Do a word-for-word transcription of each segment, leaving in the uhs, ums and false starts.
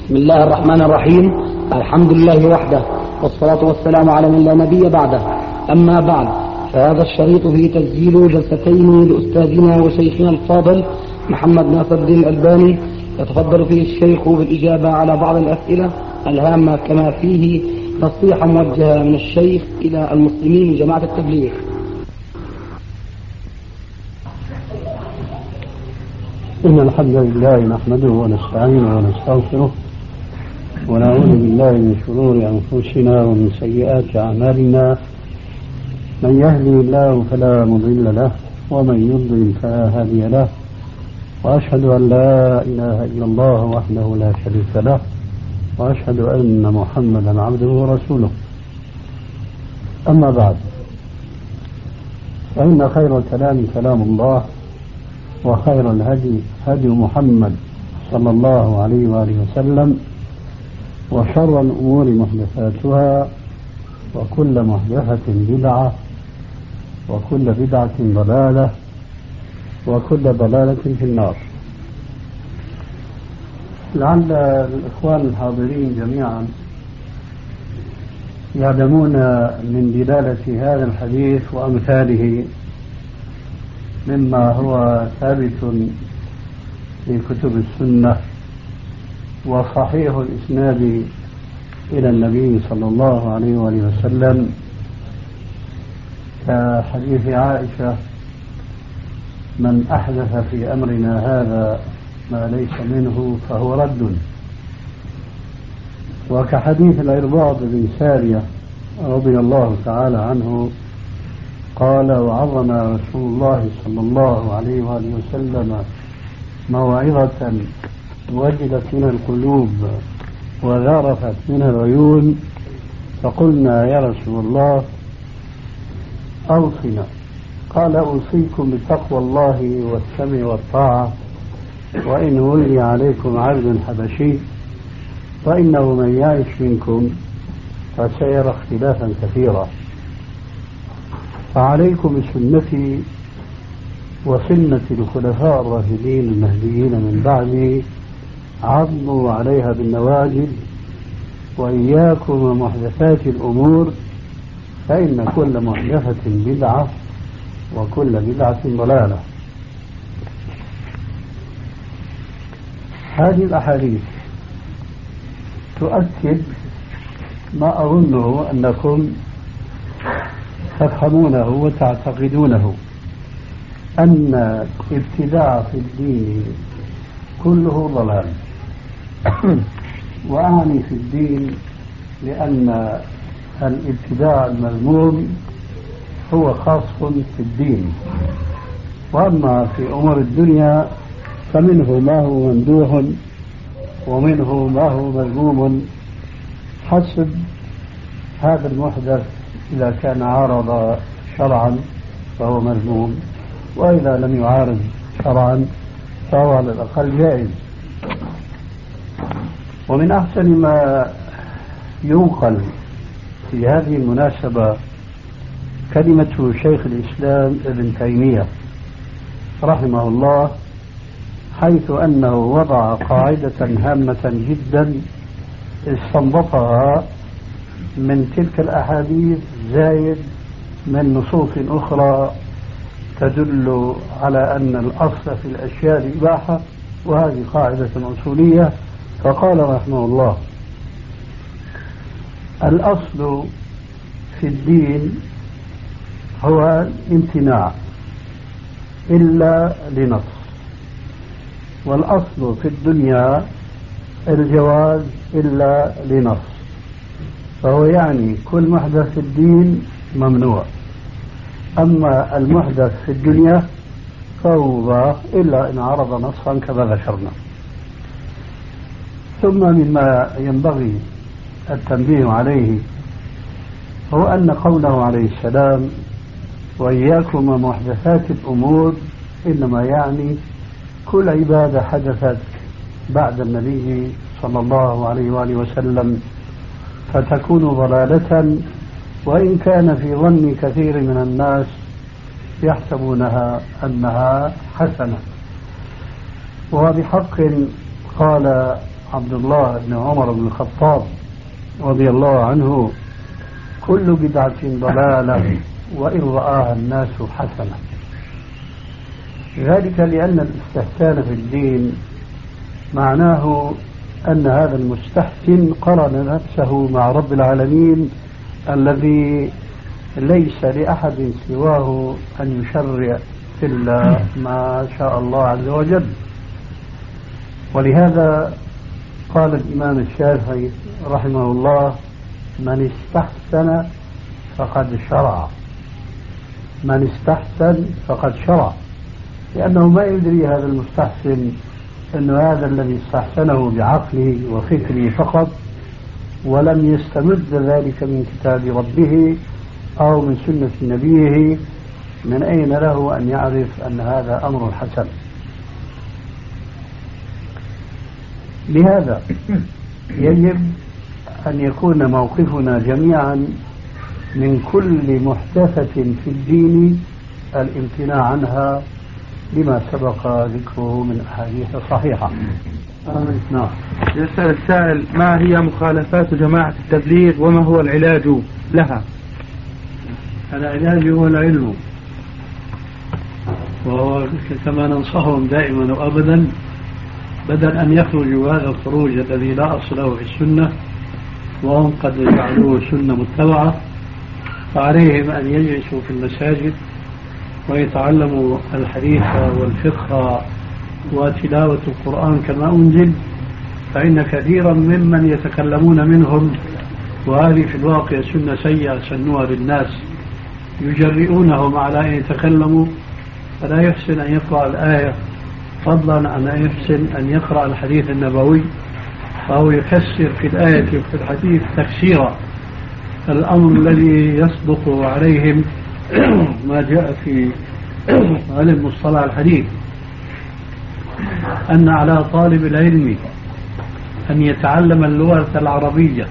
بسم الله الرحمن الرحيم. الحمد لله وحده، والصلاة والسلام على من لا نبي بعده. أما بعد، فهذا الشريط فيه تسجيل جلستين لأستاذنا وشيخنا الفاضل محمد ناصر الدين الألباني، يتفضل فيه الشيخ بالإجابة على بعض الأسئلة الهامة، كما فيه نصيحة موجهة من الشيخ إلى المسلمين من جماعة التبليغ. إن الحمد لله نحمده ونستعينه ونستغفره ونعوذ بالله من شرور أنفسنا ومن سيئات أعمالنا. من يهدي الله فلا مضل له ومن يضلل فلا هادي له، وأشهد أن لا إله إلا الله وحده لا شريك له، وأشهد أن محمدا عبده ورسوله. أما بعد، فإن خير الكلام كلام الله، وخير الهدي هدي محمد صلى الله عليه وآله وسلم، وشر الأمور محدثاتها، وكل محدثة بدعة، وكل بدعة ضلالة، وكل ضلالة في النار. لعل الإخوان الحاضرين جميعا يعلمون من دلالة هذا الحديث وأمثاله مما هو ثابت في كتب السنة وصحيح الإسناد إلى النبي صلى الله عليه وآله وسلم، كحديث عائشة: من أحدث في أمرنا هذا ما ليس منه فهو رد. وكحديث العرباض بن سارية رضي الله تعالى عنه قال: وعظم رسول الله صلى الله عليه وآله وسلم موعظة وجلت من القلوب وذرفت من العيون، فقلنا: يا رسول الله أوصنا. قال: أوصيكم بتقوى الله والسمع والطاعة، وإن ولي عليكم عبد حبشي فإنه من يعش منكم فسيرى اختلافا كثيرا، فعليكم بسنتي وسنة الخلفاء الراشدين المهديين من بعدي، عضوا عليها بالنواجذ، وإياكم ومحدثات الأمور، فإن كل محدثة بدعة وكل بدعة ضلالة. هذه الأحاديث تؤكد ما أظنه أنكم تفهمونه وتعتقدونه، أن الابتداع في الدين كله ضلال. وأعني في الدين لأن الابتداع المذموم هو خاص في الدين، وأما في أمور الدنيا فمنه ما هو ممدوح ومنه ما هو مذموم حسب هذا المحدث. إذا كان عارض شرعا فهو مذموم، وإذا لم يعارض شرعا فهو على الأقل جائز. ومن أحسن ما ينقل في هذه المناسبة كلمة شيخ الإسلام ابن تيمية رحمه الله، حيث أنه وضع قاعدة هامة جدا استنبطها من تلك الأحاديث زايد من نصوص أخرى تدل على أن الأصل في الأشياء الإباحة، وهذه قاعدة أصولية. فقال رحمه الله: الأصل في الدين هو الامتناع إلا لنص، والأصل في الدنيا الجواز إلا لنص. فهو يعني كل محدث في الدين ممنوع، أما المحدث في الدنيا فهو مباح إلا إن عرض نصا كما ذكرنا. ثم مما ينبغي التنبيه عليه هو أن قوله عليه السلام: وإياكم ومحدثات الأمور، إنما يعني كل عبادة حدثت بعد النبي صلى الله عليه وآله وسلم فتكون ضلالة، وإن كان في ظن كثير من الناس يحسبونها أنها حسنة. وبحق قال عبد الله بن عمر بن الخطاب رضي الله عنه: كل بدعة ضلالة وإن رآها الناس حسنة. ذلك لأن الاستحسان في الدين معناه أن هذا المستحسن قرن نفسه مع رب العالمين الذي ليس لأحد سواه أن يشرع إلا ما شاء الله عز وجل. ولهذا قال الإمام الشافعي رحمه الله: من استحسن فقد شرع. من استحسن فقد شرع، لأنه ما يدري هذا المستحسن أن هذا الذي استحسنه بعقله وفكره فقط، ولم يستمد ذلك من كتاب ربه أو من سنة نبيه، من أين له أن يعرف أن هذا أمر حسن؟ لهذا يجب أن يكون موقفنا جميعا من كل محدثة في الدين الامتناع عنها لما سبق ذكره من أحاديث صحيحة. نعم. يسأل السائل: ما هي مخالفات جماعة التبليغ وما هو العلاج لها؟ العلاج هو العلم، وهو كما ننصحهم دائما وأبدا، بدل أن يخرجوا هذا الخروج الذي لا أصل له في السنة وهم قد جعلوه سنة متبعة، فعليهم أن يجلسوا في المساجد ويتعلموا الحديث والفقه وتلاوة القرآن كما أنزل، فإن كثيرا ممن يتكلمون منهم، وهذه في الواقع سنة سيئة سنوها للناس، يجرئونهم على أن يتكلموا، فلا يحسن أن يقرأ الآية فضلا عن أن يحسن أن يقرأ الحديث النبوي، فهو يفسر في الآية وفي الحديث تفسيرا. الأمر الذي يصدق عليهم ما جاء في علم مصطلح الحديث، أن على طالب العلم أن يتعلم اللغة العربية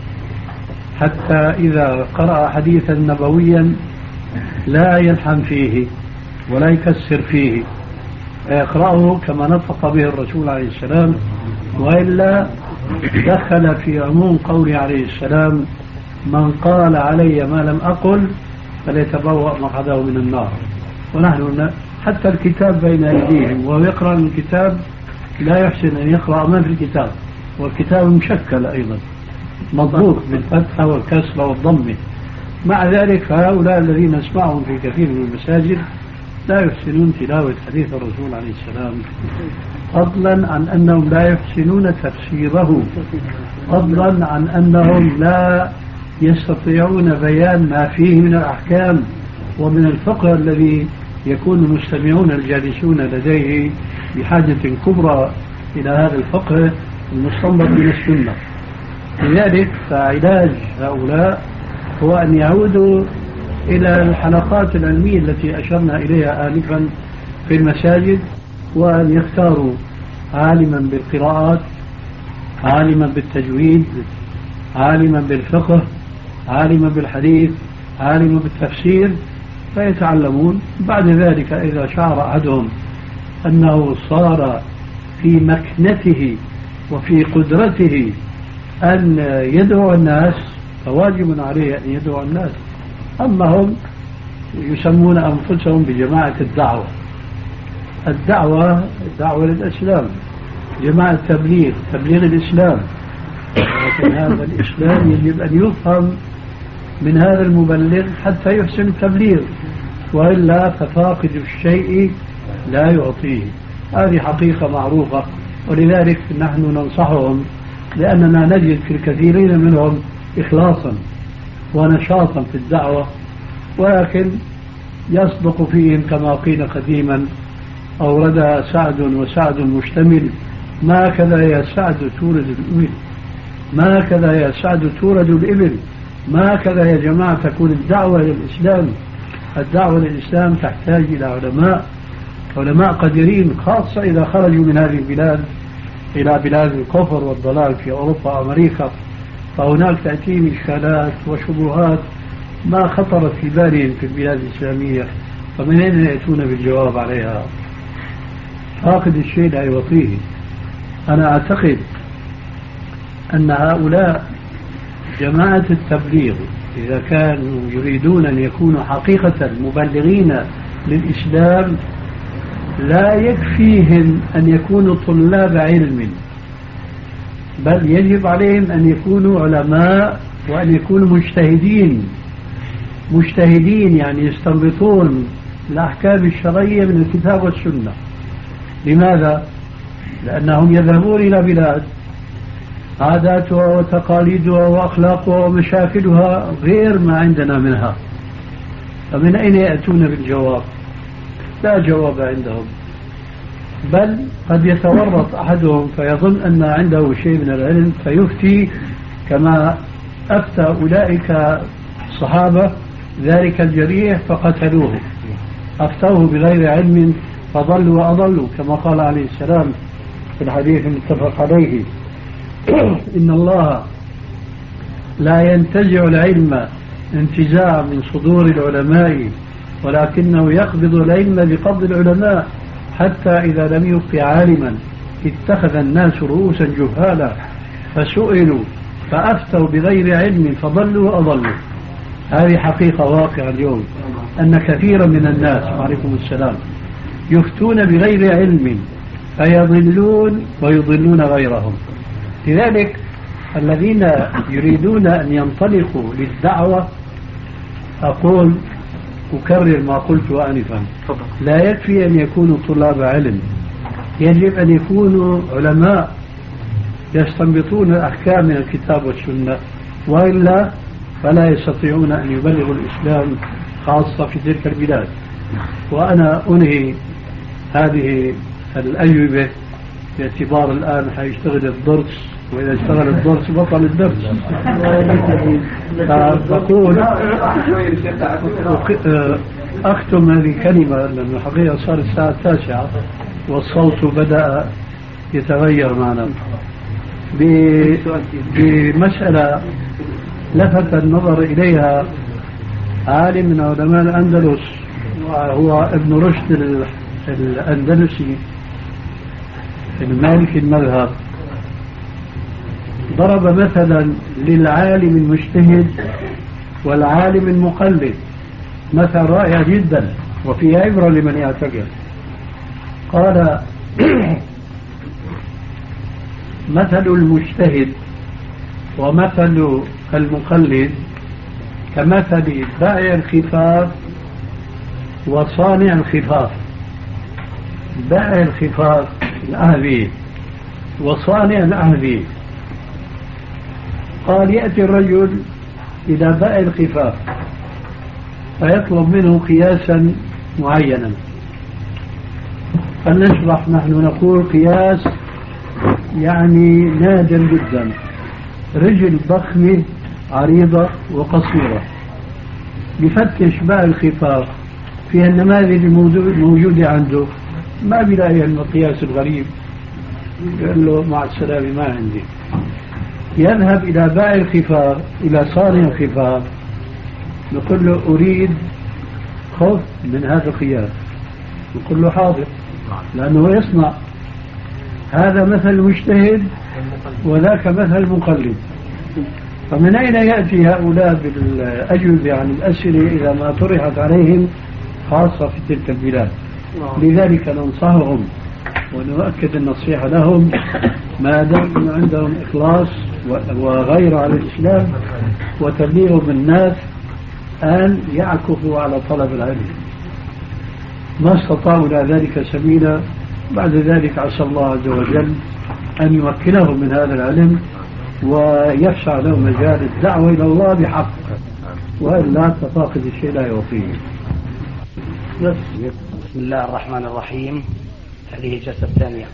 حتى إذا قرأ حديثا نبويا لا يلحن فيه ولا يكسر فيه، فيقرأه كما نطق به الرسول عليه السلام، وإلا دخل في عموم قوله عليه السلام: من قال علي ما لم أقل فليتبوأ مقعده من النار. ونحن حتى الكتاب بين أيديهم وهو يقرأ من الكتاب لا يحسن أن يقرأ ما في الكتاب، والكتاب مشكل أيضا مضبوط بالفتحة والكسرة والضمة. مع ذلك فهؤلاء الذين نسمعهم في كثير من المساجد لا يحسنون تلاوة حديث الرسول عليه السلام، فضلا عن أنهم لا يحسنون تفسيره، فضلا عن أنهم لا يستطيعون بيان ما فيه من الأحكام ومن الفقه الذي يكون المستمعون الجالسون لديه بحاجة كبرى إلى هذا الفقه المستنبط من السنة. لذلك فعلاج هؤلاء هو أن يعودوا إلى الحلقات العلمية التي أشرنا إليها آنفا في المساجد، وأن يختاروا عالما بالقراءات، عالما بالتجويد، عالما بالفقه، عالما بالحديث، عالما بالتفسير، فيتعلمون. بعد ذلك إذا شعر أحدهم أنه صار في مكنته وفي قدرته أن يدعو الناس فواجب عليه أن يدعو الناس. أما هم يسمون أنفسهم بجماعة الدعوة، الدعوة دعوة للإسلام، جماعة تبليغ تبليغ الإسلام، لكن هذا الإسلام يجب أن يفهم من هذا المبلغ حتى يحسن التبليغ، وإلا ففاقد الشيء لا يعطيه. هذه حقيقة معروفة، ولذلك نحن ننصحهم، لأننا نجد في الكثيرين منهم إخلاصا ونشاطا في الدعوة، ولكن يصدق فيهم كما قيل قديما: أوردها سعد وسعد مشتمل، ما كذا يا سعد تورد الإبل، ما كذا يا سعد تورد الإبل، ما كذا يا جماعة تكون الدعوة للإسلام. الدعوة للإسلام تحتاج إلى علماء، علماء قديرين، خاصة إذا خرجوا من هذه البلاد إلى بلاد الكفر والضلال في أوروبا وأمريكا، فهناك تأتيهم إشكالات وشبهات ما خطرت في بالهم في البلاد الإسلامية، فمن أين يأتون بالجواب عليها؟ فاقد الشيء لا يعطيه. أنا أعتقد أن هؤلاء جماعة التبليغ إذا كانوا يريدون أن يكونوا حقيقة مبلغين للإسلام لا يكفيهم أن يكونوا طلاب علم، بل يجب عليهم أن يكونوا علماء وأن يكونوا مجتهدين. مجتهدين يعني يستنبطون الأحكام الشرعية من الكتاب والسنة. لماذا؟ لأنهم يذهبون إلى بلاد عاداتها وتقاليدها وأخلاقها ومشاكلها غير ما عندنا منها، فمن أين يأتون بالجواب؟ لا جواب عندهم، بل قد يتورط أحدهم فيظن أن عنده شيء من العلم فيفتي كما أفتى أولئك الصحابة ذلك الجريح فقتلوه، أفتوه بغير علم فضلوا وأضلوا، كما قال عليه السلام في الحديث المتفق عليه: إن الله لا ينتزع العلم انتزاع من صدور العلماء، ولكنه يقبض العلم بقبض العلماء، حتى إذا لم يبق عالما اتخذ الناس رؤوسا جهالا فسئلوا فأفتوا بغير علم فضلوا وأضلوا. هذه حقيقة واقعة اليوم، أن كثيرا من الناس عليكم السلام يفتون بغير علم فيضلون ويضلون غيرهم. لذلك الذين يريدون أن ينطلقوا للدعوة أقول أكرر ما قلت آنفا، لا يكفي أن يكونوا طلاب علم، يجب أن يكونوا علماء يستنبطون الأحكام من الكتاب والسنة، وإلا فلا يستطيعون أن يبلغوا الإسلام خاصة في تلك البلاد. وأنا أنهي هذه الأجوبة باعتبار الآن حيشتغل الدرس، وإذا اشتغل الدرس بطل الدرس. فأقول أختم هذه الكلمة لأن الحقيقة صار الساعة التاسعة والصوت بدأ يتغير معنا، بمسألة لفت النظر إليها عالم من علماء الأندلس وهو ابن رشد الأندلسي المالكي المذهب. ضرب مثلا للعالم المجتهد والعالم المقلد مثل رائع جدا وفي عبرة لمن يعتقد. قال: مثل المجتهد ومثل المقلد كمثل بائع الخفاف وصانع الخفاف. بائع الخفاف الأهبي وصانع الأهبي. قال: يأتي الرجل إلى بائع الخفاف فيطلب منه قياسا معينا، فلنشرح نحن نقول قياس يعني نادر جدا، رجل ضخمة عريضة وقصيرة. بفتش بائع الخفاف في النماذج الموجودة عنده ما بيلاقي المقياس الغريب، قال له مع السلامة ما عندي. يذهب إلى بائع الخفاف إلى صانع الخفاف يقول له أريد خف من هذا القياس، يقول له حاضر لأنه يصنع. هذا مثل مجتهد وذاك مثل مقلد. فمن أين يأتي هؤلاء بالأجوبة عن الأسئلة إذا ما طرحت عليهم خاصة في تلك البلاد؟ لذلك ننصحهم ونؤكد النصيحة لهم ما دام عندهم إخلاص وغير على الإسلام وتبليغ بالناس أن يعكفوا على طلب العلم، ما استطاعوا إلى ذلك سبيلا. بعد ذلك عسى الله عز وجل أن يمكنهم من هذا العلم ويفسع لهم مجال الدعوة إلى الله بحق، وإلا تفاقد الشيء لا يعطيه. بسم الله الرحمن الرحيم. هذه الجلسة الثانية.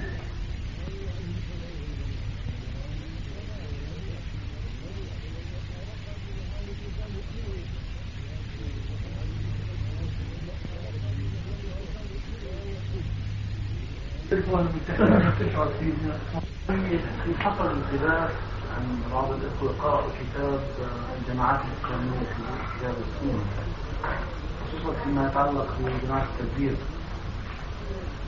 حصل انتباه عن بعض الإخوة قرأوا كتاب الجماعات الإسلامية في كتاب السنة، خصوصا فيما يتعلق بجماعة التدبير.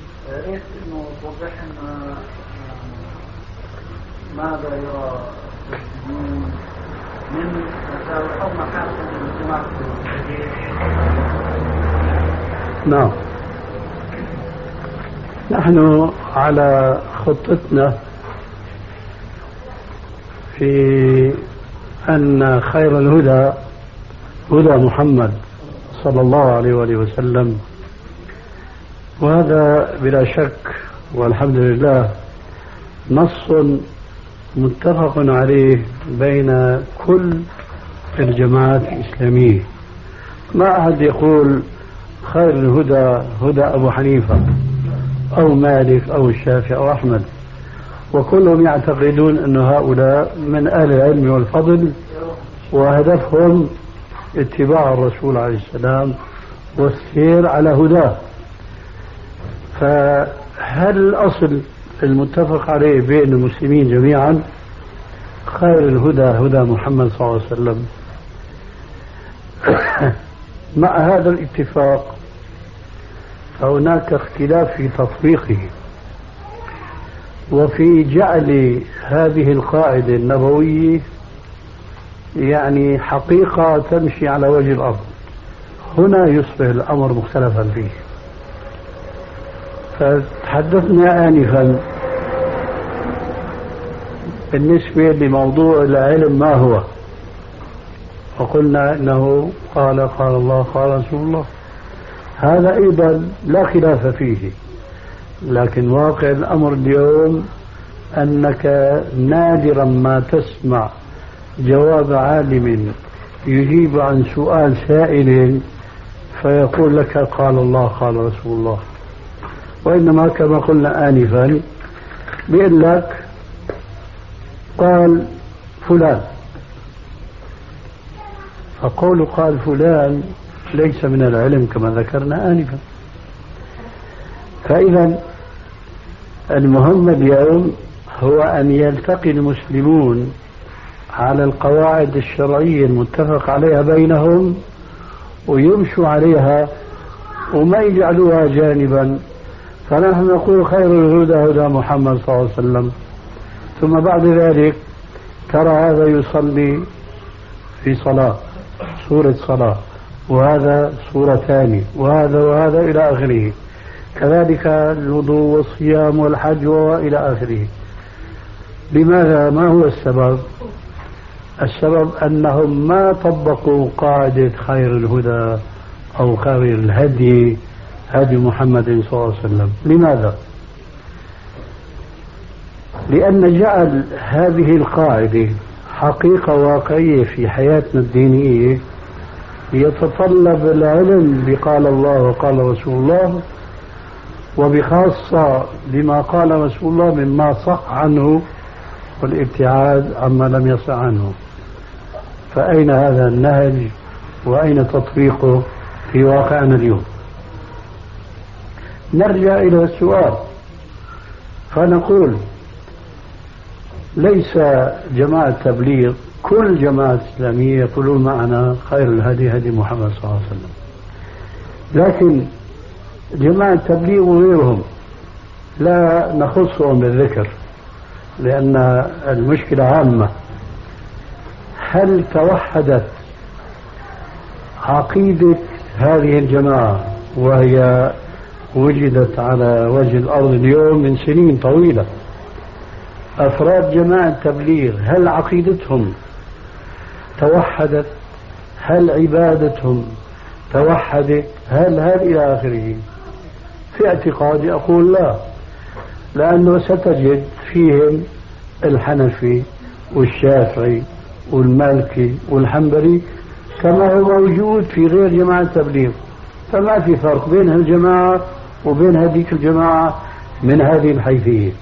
رأيت إنه توضح لنا ماذا يرى من حكم حاكم الجماعة. نعم، نحن على خطتنا في أن خير الهدى هدى محمد صلى الله عليه وآله وسلم، وهذا بلا شك والحمد لله نص متفق عليه بين كل الجماعات الإسلامية. ما أحد يقول خير الهدى هدى أبو حنيفة أو مالك أو الشافعي أو أحمد، وكلهم يعتقدون أن هؤلاء من أهل العلم والفضل وهدفهم اتباع الرسول عليه السلام والسير على هداه. فهل الأصل المتفق عليه بين المسلمين جميعا خير الهدى هدى محمد صلى الله عليه وسلم؟ مع هذا الاتفاق فهناك اختلاف في تطبيقه وفي جعل هذه القاعدة النبوية يعني حقيقة تمشي على وجه الأرض. هنا يصبح الأمر مختلفا فيه. فتحدثنا آنفا بالنسبة لموضوع العلم ما هو، وقلنا إنه قال قال الله قال رسول الله، هذا أيضا لا خلاف فيه. لكن واقع الأمر اليوم أنك نادرا ما تسمع جواب عالم يجيب عن سؤال سائل فيقول لك قال الله قال رسول الله، وإنما كما قلنا آنفا بيقول لك قال فلان، فقول قال فلان ليس من العلم كما ذكرنا آنفا. فإذا المهم اليوم هو أن يلتقي المسلمون على القواعد الشرعية المتفق عليها بينهم ويمشوا عليها وما يجعلوها جانبا. فنحن نقول خير الهدى هدى محمد صلى الله عليه وسلم، ثم بعد ذلك ترى هذا يصلي في صلاة سورة صلاة، وهذا سورة ثانية، وهذا وهذا إلى آخره، كذلك الوضوء والصيام والحج وإلى آخره. لماذا؟ ما هو السبب؟ السبب أنهم ما طبقوا قاعدة خير الهدى أو خير الهدي هدي محمد صلى الله عليه وسلم. لماذا؟ لأن جعل هذه القاعدة حقيقة واقعية في حياتنا الدينية يتطلب العلم بقال الله وقال رسول الله، وبخاصة لما قال رسول الله مما صح عنه والابتعاد عما لم يصح عنه. فأين هذا النهج وأين تطبيقه في واقعنا اليوم؟ نرجع إلى السؤال فنقول ليس جماعة تبليغ كل جماعة إسلامية يقولون معنا خير الهدي هدي محمد صلى الله عليه وسلم، لكن جماعة تبليغ وغيرهم لا نخصهم بالذكر لأن المشكلة عامة. هل توحدت عقيدة هذه الجماعة وهي وجدت على وجه الأرض اليوم من سنين طويلة؟ أفراد جماعة تبليغ هل عقيدتهم توحدت؟ هل عبادتهم توحدت؟ هل هل إلى آخره؟ في اعتقادي أقول لا، لأنه ستجد فيهم الحنفي والشافعي والمالكي والحنبلي كما هو موجود في غير جماعة تبليغ، فما في فرق بين الجماعة وبين هذيك الجماعة من هذه الحيثية.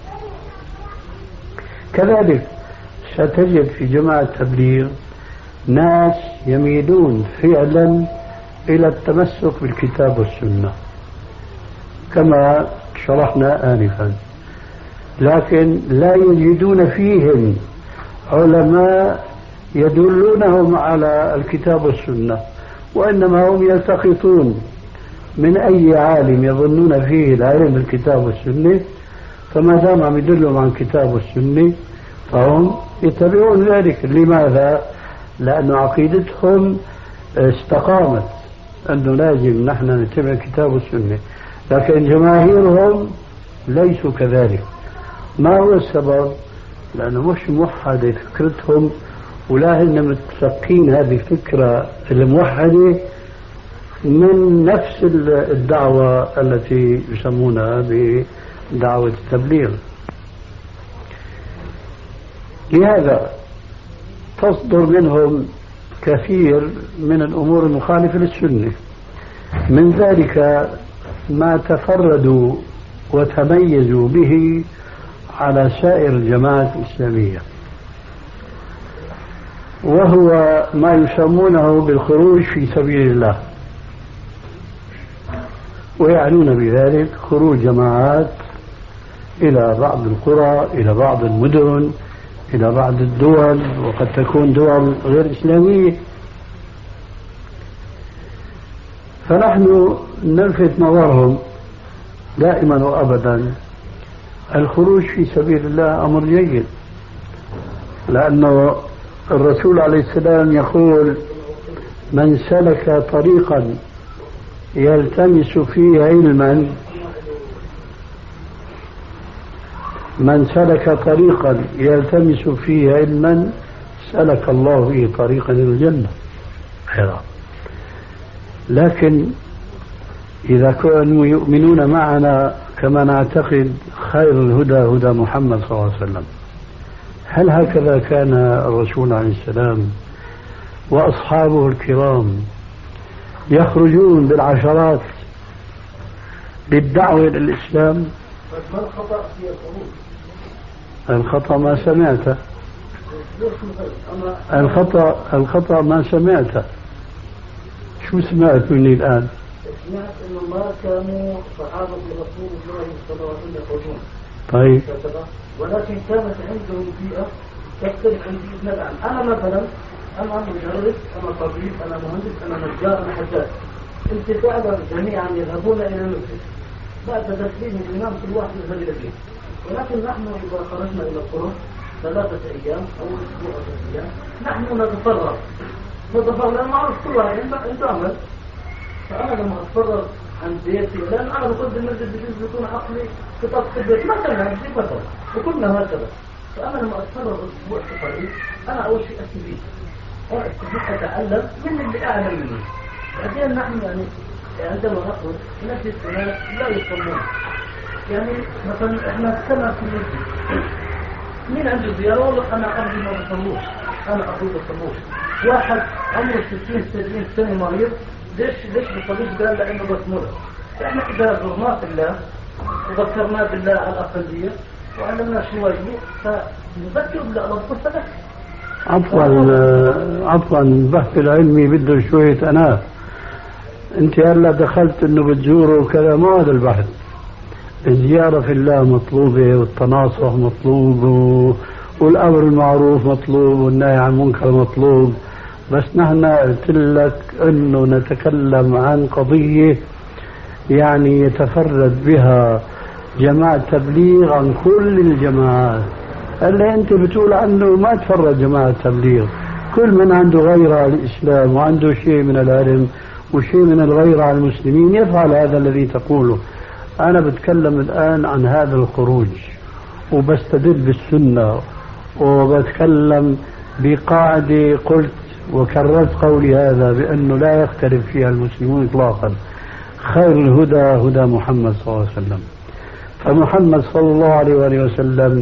كذلك ستجد في جماعة تبليغ ناس يميلون فعلا إلى التمسك بالكتاب والسنة كما شرحنا آنفا، لكن لا يجدون فيهم علماء يدلونهم على الكتاب والسنة، وإنما هم يلتقطون من أي عالم يظنون فيه العلم بالكتاب والسنة، فما دام عم يدلهم عن الكتاب والسنة فهم يتبعون ذلك. لماذا؟ لأن عقيدتهم استقامت أنه لازم نحن نتبع كتاب السنة، لكن جماهيرهم ليسوا كذلك. ما هو السبب؟ لأنه مش موحدة فكرتهم، ولا هن متلقين هذه الفكرة الموحدة من نفس الدعوة التي يسمونها بدعوة التبليغ. لهذا تصدر منهم كثير من الأمور المخالفة للسنة، من ذلك ما تفردوا وتميزوا به على سائر الجماعات الإسلامية، وهو ما يسمونه بالخروج في سبيل الله، ويعنون بذلك خروج جماعات إلى بعض القرى، إلى بعض المدن، إلى بعض الدول، وقد تكون دول غير إسلامية. فنحن نلفت نظرهم دائما وأبدا الخروج في سبيل الله أمر جيد، لأنه الرسول عليه السلام يقول: من سلك طريقا يلتمس فيه علما من سلك طريقا يلتمس فيه علما سلك الله به طريقا إلى الجنة. لكن إذا كانوا يؤمنون معنا كما نعتقد خير الهدى هدى محمد صلى الله عليه وسلم، هل هكذا كان الرسول عليه السلام وأصحابه الكرام يخرجون بالعشرات للدعوة إلى الإسلام؟ ما الخطأ في الخروج؟ الخطأ ما سمعته. الخطأ الخطأ ما سمعته. شو سمعت مني الآن؟ سمعت إنه ما كانوا صحابة رسول الله صلى الله عليه وسلم يخرجون. طيب. ولكن كانت عندهم بيئة تختلف عن بيئتنا الآن. أنا مثلا أنا مدرس، أنا طبيب، أنا مهندس، أنا نجار، أنا حداد. أنت تعلم جميعا يذهبون إلى المسجد بعد تسليم الإمام كل واحد يذهب إلى البيت، ولكن نحن إذا خرجنا إلى القرى ثلاثة أيام أو أسبوع أو أيام نحن نتفرغ نتفرغ لأن معروف كل واحد يعمل. فأنا لما أتفرغ عن بيتي، لأن أنا بقول بالمسجد بجوز يكون عقلي في طبق البيت مثلا هذه مثلا وكلنا هكذا. فأنا لما أتفرغ أسبوع في طريق أنا أول شيء أستفيد أنا أستفيد أتعلم من اللي أعلم مني. بعدين نحن يعني عندما نخرج نجد ناس لا يصلون، يعني مثلا احنا سنة في المسجد مين عنده زيارة والله أنا أرضي ما بصلوش، أنا أرضي ما بصلوش. واحد عمره ستين سبعين سنة مريض، ليش ليش بصلوش؟ قال لأنه بسمله. فإحنا إذا زرناه بالله وذكرناه بالله على الأقلية وعلمنا شو واجبه فنذكر بالله الله بصلك. عفوا عفوا البحث العلمي بده شوية أناة. أنت هلا دخلت إنه بتزوره وكذا، ما هذا البحث. الزيارة في الله مطلوبة، والتناصح مطلوب، والأمر المعروف مطلوب، والنهي عن المنكر مطلوب. بس نحن قلت لك إنه نتكلم عن قضية يعني يتفرد بها جماعة تبليغ عن كل الجماعات. اللي أنت بتقول عنه ما تفرد جماعة تبليغ، كل من عنده غيرة على الإسلام وعنده شيء من العلم وشيء من الغيرة على المسلمين يفعل هذا الذي تقوله. أنا بتكلم الآن عن هذا الخروج وبستدل بالسنة وبتكلم بقاعدة قلت وكررت قولي هذا بأنه لا يختلف فيها المسلمون إطلاقا. خير الهدى هدى محمد صلى الله عليه وسلم. فمحمد صلى الله عليه وآله وسلم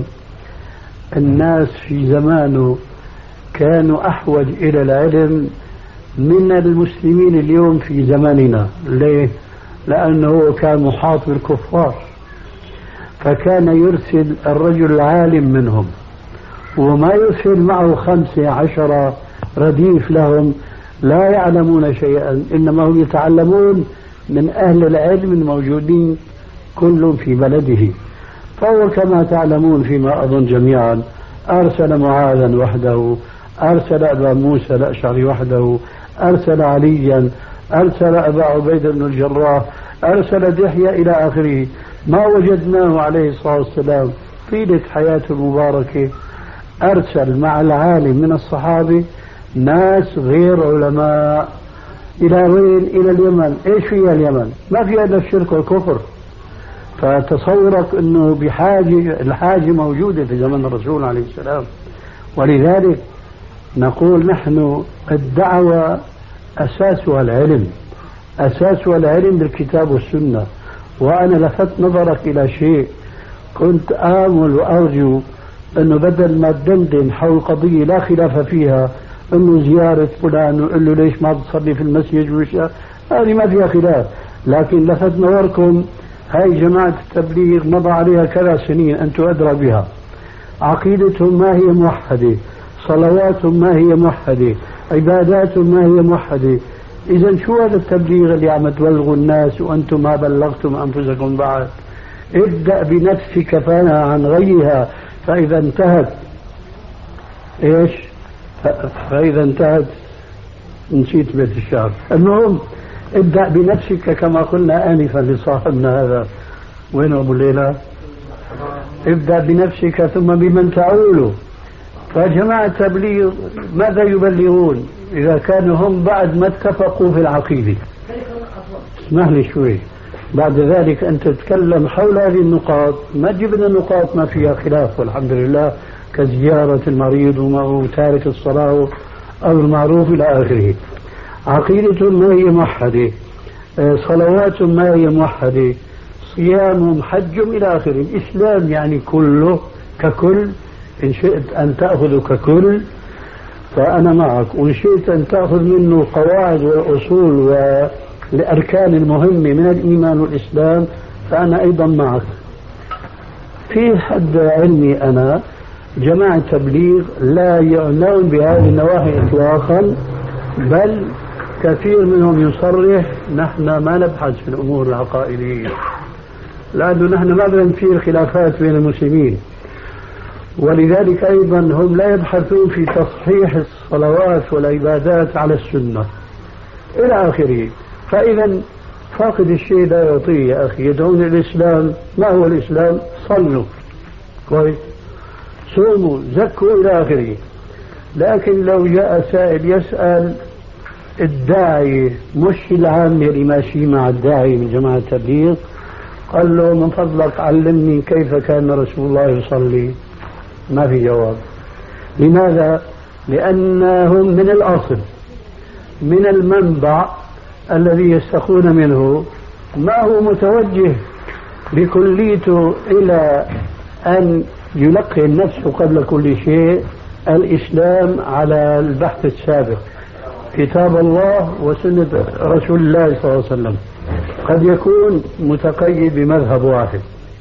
الناس في زمانه كانوا أحوج إلى العلم من المسلمين اليوم في زماننا. ليه؟ لأنه كان محاط بالكفار، فكان يرسل الرجل العالم منهم وما يرسل معه خمسة عشر رديف لهم لا يعلمون شيئا، إنما هم يتعلمون من أهل العلم الموجودين كل في بلده. فهو كما تعلمون فيما أظن جميعا أرسل معاذا وحده، أرسل أبا موسى الأشعري وحده، أرسل عليا، أرسل أبا عبيدة بن الجراح، أرسل دحية إلى آخره. ما وجدناه عليه الصلاة والسلام طيلة حياته المباركة أرسل مع العالم من الصحابة ناس غير علماء. إلى وين؟ إلى اليمن. إيش فيها اليمن؟ ما فيها إلا الشرك والكفر. فتصورك أنه بحاجة، الحاجة موجودة في زمن الرسول عليه السلام. ولذلك نقول نحن الدعوة أساسها العلم، أساسها العلم بالكتاب والسنة. وأنا لفت نظرك إلى شيء، كنت آمل وأرجو أنه بدل ما تدندن حول قضية لا خلاف فيها، أنه زيارة فلان وقل له ليش ما تصلي في المسجد وش، هذه ما فيها خلاف. لكن لفت نظركم هاي جماعة التبليغ مضى عليها كذا سنين، أنتم أدرى بها. عقيدتهم ما هي موحدة، صلواتهم ما هي موحدة، عباداتهم ما هي موحدة. إذا شو هذا التبليغ اللي عم تبلغوا الناس وأنتم ما بلغتم أنفسكم بعد؟ ابدأ بنفسك فانهى عن غيها، فإذا انتهت إيش؟ فإذا انتهت نسيت بيت الشعر. المهم ابدأ بنفسك كما قلنا آنفا لصاحبنا هذا، وين أبو الليلة؟ ابدأ بنفسك ثم بمن تعول. فجماعة التبليغ ماذا يبلغون إذا كانوا هم بعد ما اتفقوا في العقيدة؟ اسمح لي شوي، بعد ذلك أنت تتكلم حول هذه النقاط، ما تجيب لنا نقاط ما فيها خلاف والحمد لله، كزيارة المريض وتارك الصلاة أو المعروف إلى آخره. عقيدة ما هي موحدة، صلوات ما هي موحدة، صيام حج إلى آخره. الإسلام يعني كله ككل. إن شئت أن تأخذ ككل فأنا معك، وإن شئت أن تأخذ منه قواعد والأصول والأركان المهمة من الإيمان والإسلام فأنا أيضا معك. في حد علمي أنا جماعة تبليغ لا يعنون بهذه النواحي إطلاقا، بل كثير منهم يصرح نحن ما نبحث في الأمور العقائدية، لأنه نحن ما بدنا نثير خلافات بين المسلمين. ولذلك أيضا هم لا يبحثون في تصحيح الصلوات والعبادات على السنة إلى آخره. فإذا فاقد الشيء لا يعطيه يا أخي. يدعون الإسلام، ما هو الإسلام؟ صلوا كويس، صوموا، زكوا إلى آخره. لكن لو جاء سائل يسأل الداعي مش العام اللي ماشي مع الداعي من جماعة التبليغ، قال له من فضلك علمني كيف كان رسول الله يصلي، ما في جواب. لماذا؟ لأنهم من الأصل، من المنبع الذي يستخون منه، ما هو متوجه بكليته إلى أن يلقي النفس قبل كل شيء الإسلام على البحث السابق، كتاب الله وسنة رسول الله صلى الله عليه وسلم. قد يكون متقيد بمذهب واحد،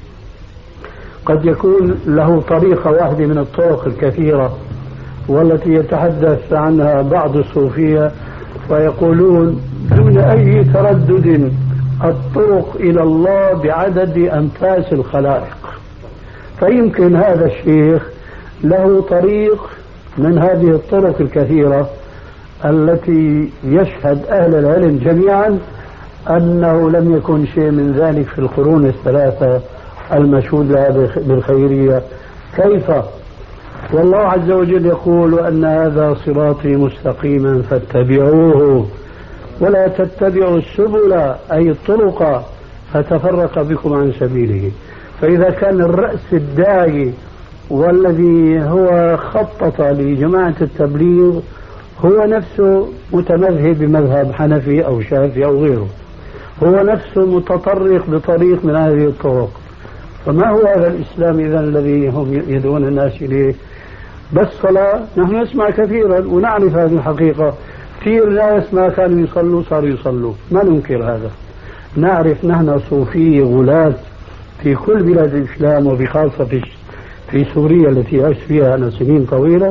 قد يكون له طريقة واحدة من الطرق الكثيرة والتي يتحدث عنها بعض الصوفية ويقولون دون أي تردد الطرق إلى الله بعدد أنفاس الخلائق. فيمكن هذا الشيخ له طريق من هذه الطرق الكثيرة التي يشهد أهل العلم جميعا أنه لم يكن شيء من ذلك في القرون الثلاثة المشهود لها بالخيرية. كيف؟ والله عز وجل يقول أن هذا صراطي مستقيما فاتبعوه ولا تتبعوا السبل أي الطرق فتفرق بكم عن سبيله. فإذا كان الرأس الداعي والذي هو خطط لجماعة التبليغ هو نفسه متمذهب بمذهب حنفي أو شافعي أو غيره، هو نفسه متطرق بطريق من هذه الطرق، فما هو هذا الإسلام إذن الذي هم يدعون الناس إليه؟ بس صلاة نحن نسمع كثيرا ونعرف هذه الحقيقة، كثير ناس ما كانوا يصلوا صاروا يصلوا، ما ننكر هذا. نعرف نحن صوفية غلاة في كل بلاد الإسلام وبخاصة في في سوريا التي عشت فيها أنا سنين طويلة،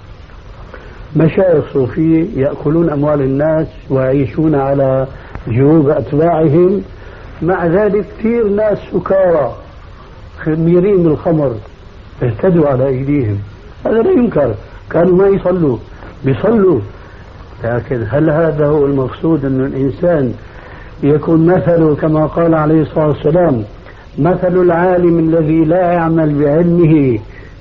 مشايخ صوفية يأكلون أموال الناس ويعيشون على جيوب أتباعهم، مع ذلك كثير ناس سكارى خميرين بالخمر اهتدوا على أيديهم، هذا لا ينكر. كانوا ما يصلوا بيصلوا، لكن هل هذا هو المقصود أن الإنسان يكون مثله كما قال عليه الصلاة والسلام مثل العالم الذي لا يعمل بعلمه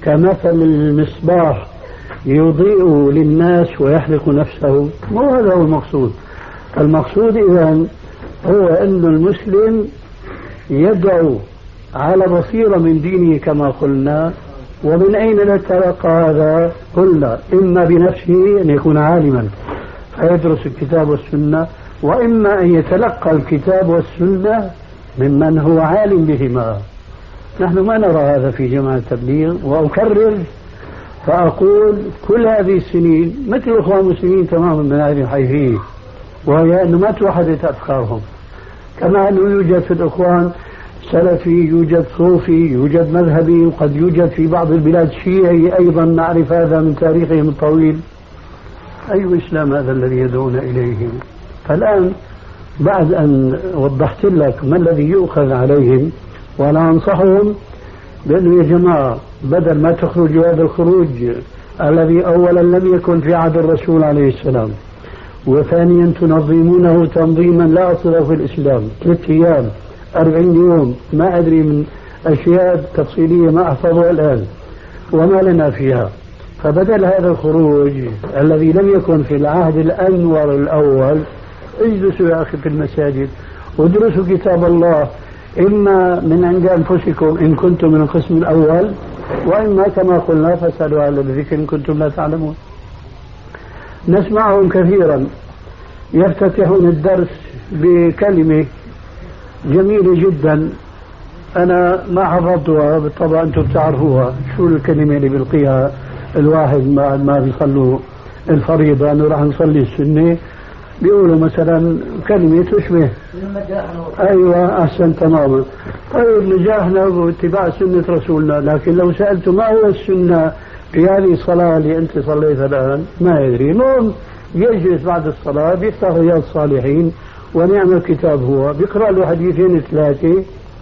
كمثل المصباح يضيء للناس ويحرق نفسه. مو هذا هو المقصود. المقصود إذن هو أن المسلم يدعو على بصيرة من دينه كما قلنا. ومن أين نتلقى هذا؟ قلنا إما بنفسه أن يكون عالما فيدرس الكتاب والسنة، وإما أن يتلقى الكتاب والسنة ممن هو عالم بهما. نحن ما نرى هذا في جماعة التبليغ، وأكرر فأقول كل هذه السنين مثل الإخوان المسلمين تماما من هذه الحيثية، وهي أنه ما توحدت أفكارهم. كما أنه يوجد في الإخوان سلفي، يوجد صوفي، يوجد مذهبي، وقد يوجد في بعض البلاد شيعي أيضا، نعرف هذا من تاريخهم الطويل. أي إسلام هذا الذي يدعون إليه؟ فالآن بعد أن وضحت لك ما الذي يؤخذ عليهم، وأنا أنصحهم بأنه يا جماعة بدل ما تخرجوا هذا الخروج الذي أولا لم يكن في عهد الرسول عليه السلام، وثانيا تنظمونه تنظيما لا أصل في الإسلام، ثلاث أيام أربعين يوم ما أدري من أشياء تفصيلية ما أحفظها الآن وما لنا فيها. فبدل هذا الخروج الذي لم يكن في العهد الأنور الأول، اجلسوا يا أخي في المساجد وادرسوا كتاب الله، إما من عند أنفسكم إن كنتم من القسم الأول، وإما كما قلنا فاسألوا أهل الذكر إن كنتم لا تعلمون. نسمعهم كثيرا يفتتحون الدرس بكلمة جميلة جدا أنا ما حفظتها بالطبع، أنتم بتعرفوها. شو الكلمة اللي بيلقيها الواحد ما ما بيصلوا الفريضة أنه راح نصلي السنة؟ بيقولوا مثلا كلمة تشبه أيوة أحسن تماما. طيب نجاحنا باتباع سنة رسولنا، لكن لو سألت ما هو السنة في هذه الصلاة اللي أنت صليتها الآن ما يدري. المهم يجلس بعد الصلاة بيفتح رياض الصالحين ونعم الكتاب، هو بيقرأ له حديثين ثلاثة،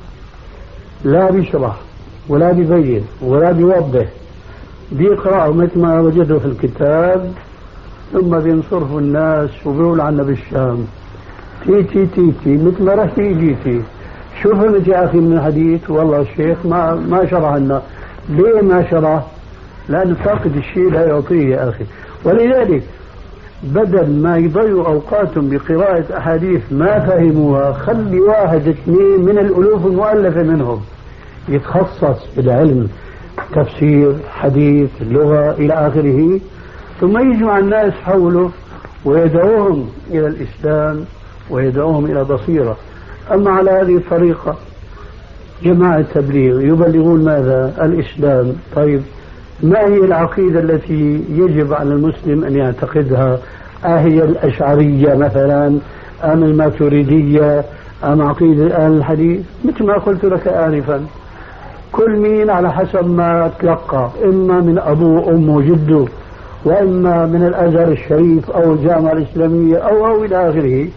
لا بيشرح ولا بيبين ولا بيوضح، بيقرأه مثل ما وجده في الكتاب، ثم بينصرفوا الناس وبيقول عنا بالشام تي تي تي تي مثل ما رحتي جيتي. شو فهمت يا أخي من الحديث؟ والله الشيخ ما ما شرح لنا. ليه ما شرح؟ لأنه فاقد الشيء لا يعطيه يا أخي. ولذلك بدل ما يضيعوا أوقاتهم بقراءة أحاديث ما فهموها، خلي واحد اثنين من الألوف المؤلفة منهم يتخصص بالعلم، تفسير، حديث، اللغة إلى آخره، ثم يجمع الناس حوله ويدعوهم إلى الإسلام ويدعوهم إلى بصيرة. أما على هذه الطريقة جماعة التبليغ يبلغون ماذا؟ الإسلام. طيب ما هي العقيدة التي يجب على المسلم أن يعتقدها؟ أهي الأشعرية مثلا، أم الماتريدية، أم عقيدة أهل الحديث؟ مثل ما قلت لك آنفا، كل مين على حسب ما تلقى، إما من أبوه أمه جده، وإما من الأزهر الشريف أو الجامعة الإسلامية أو أو إلى آخره،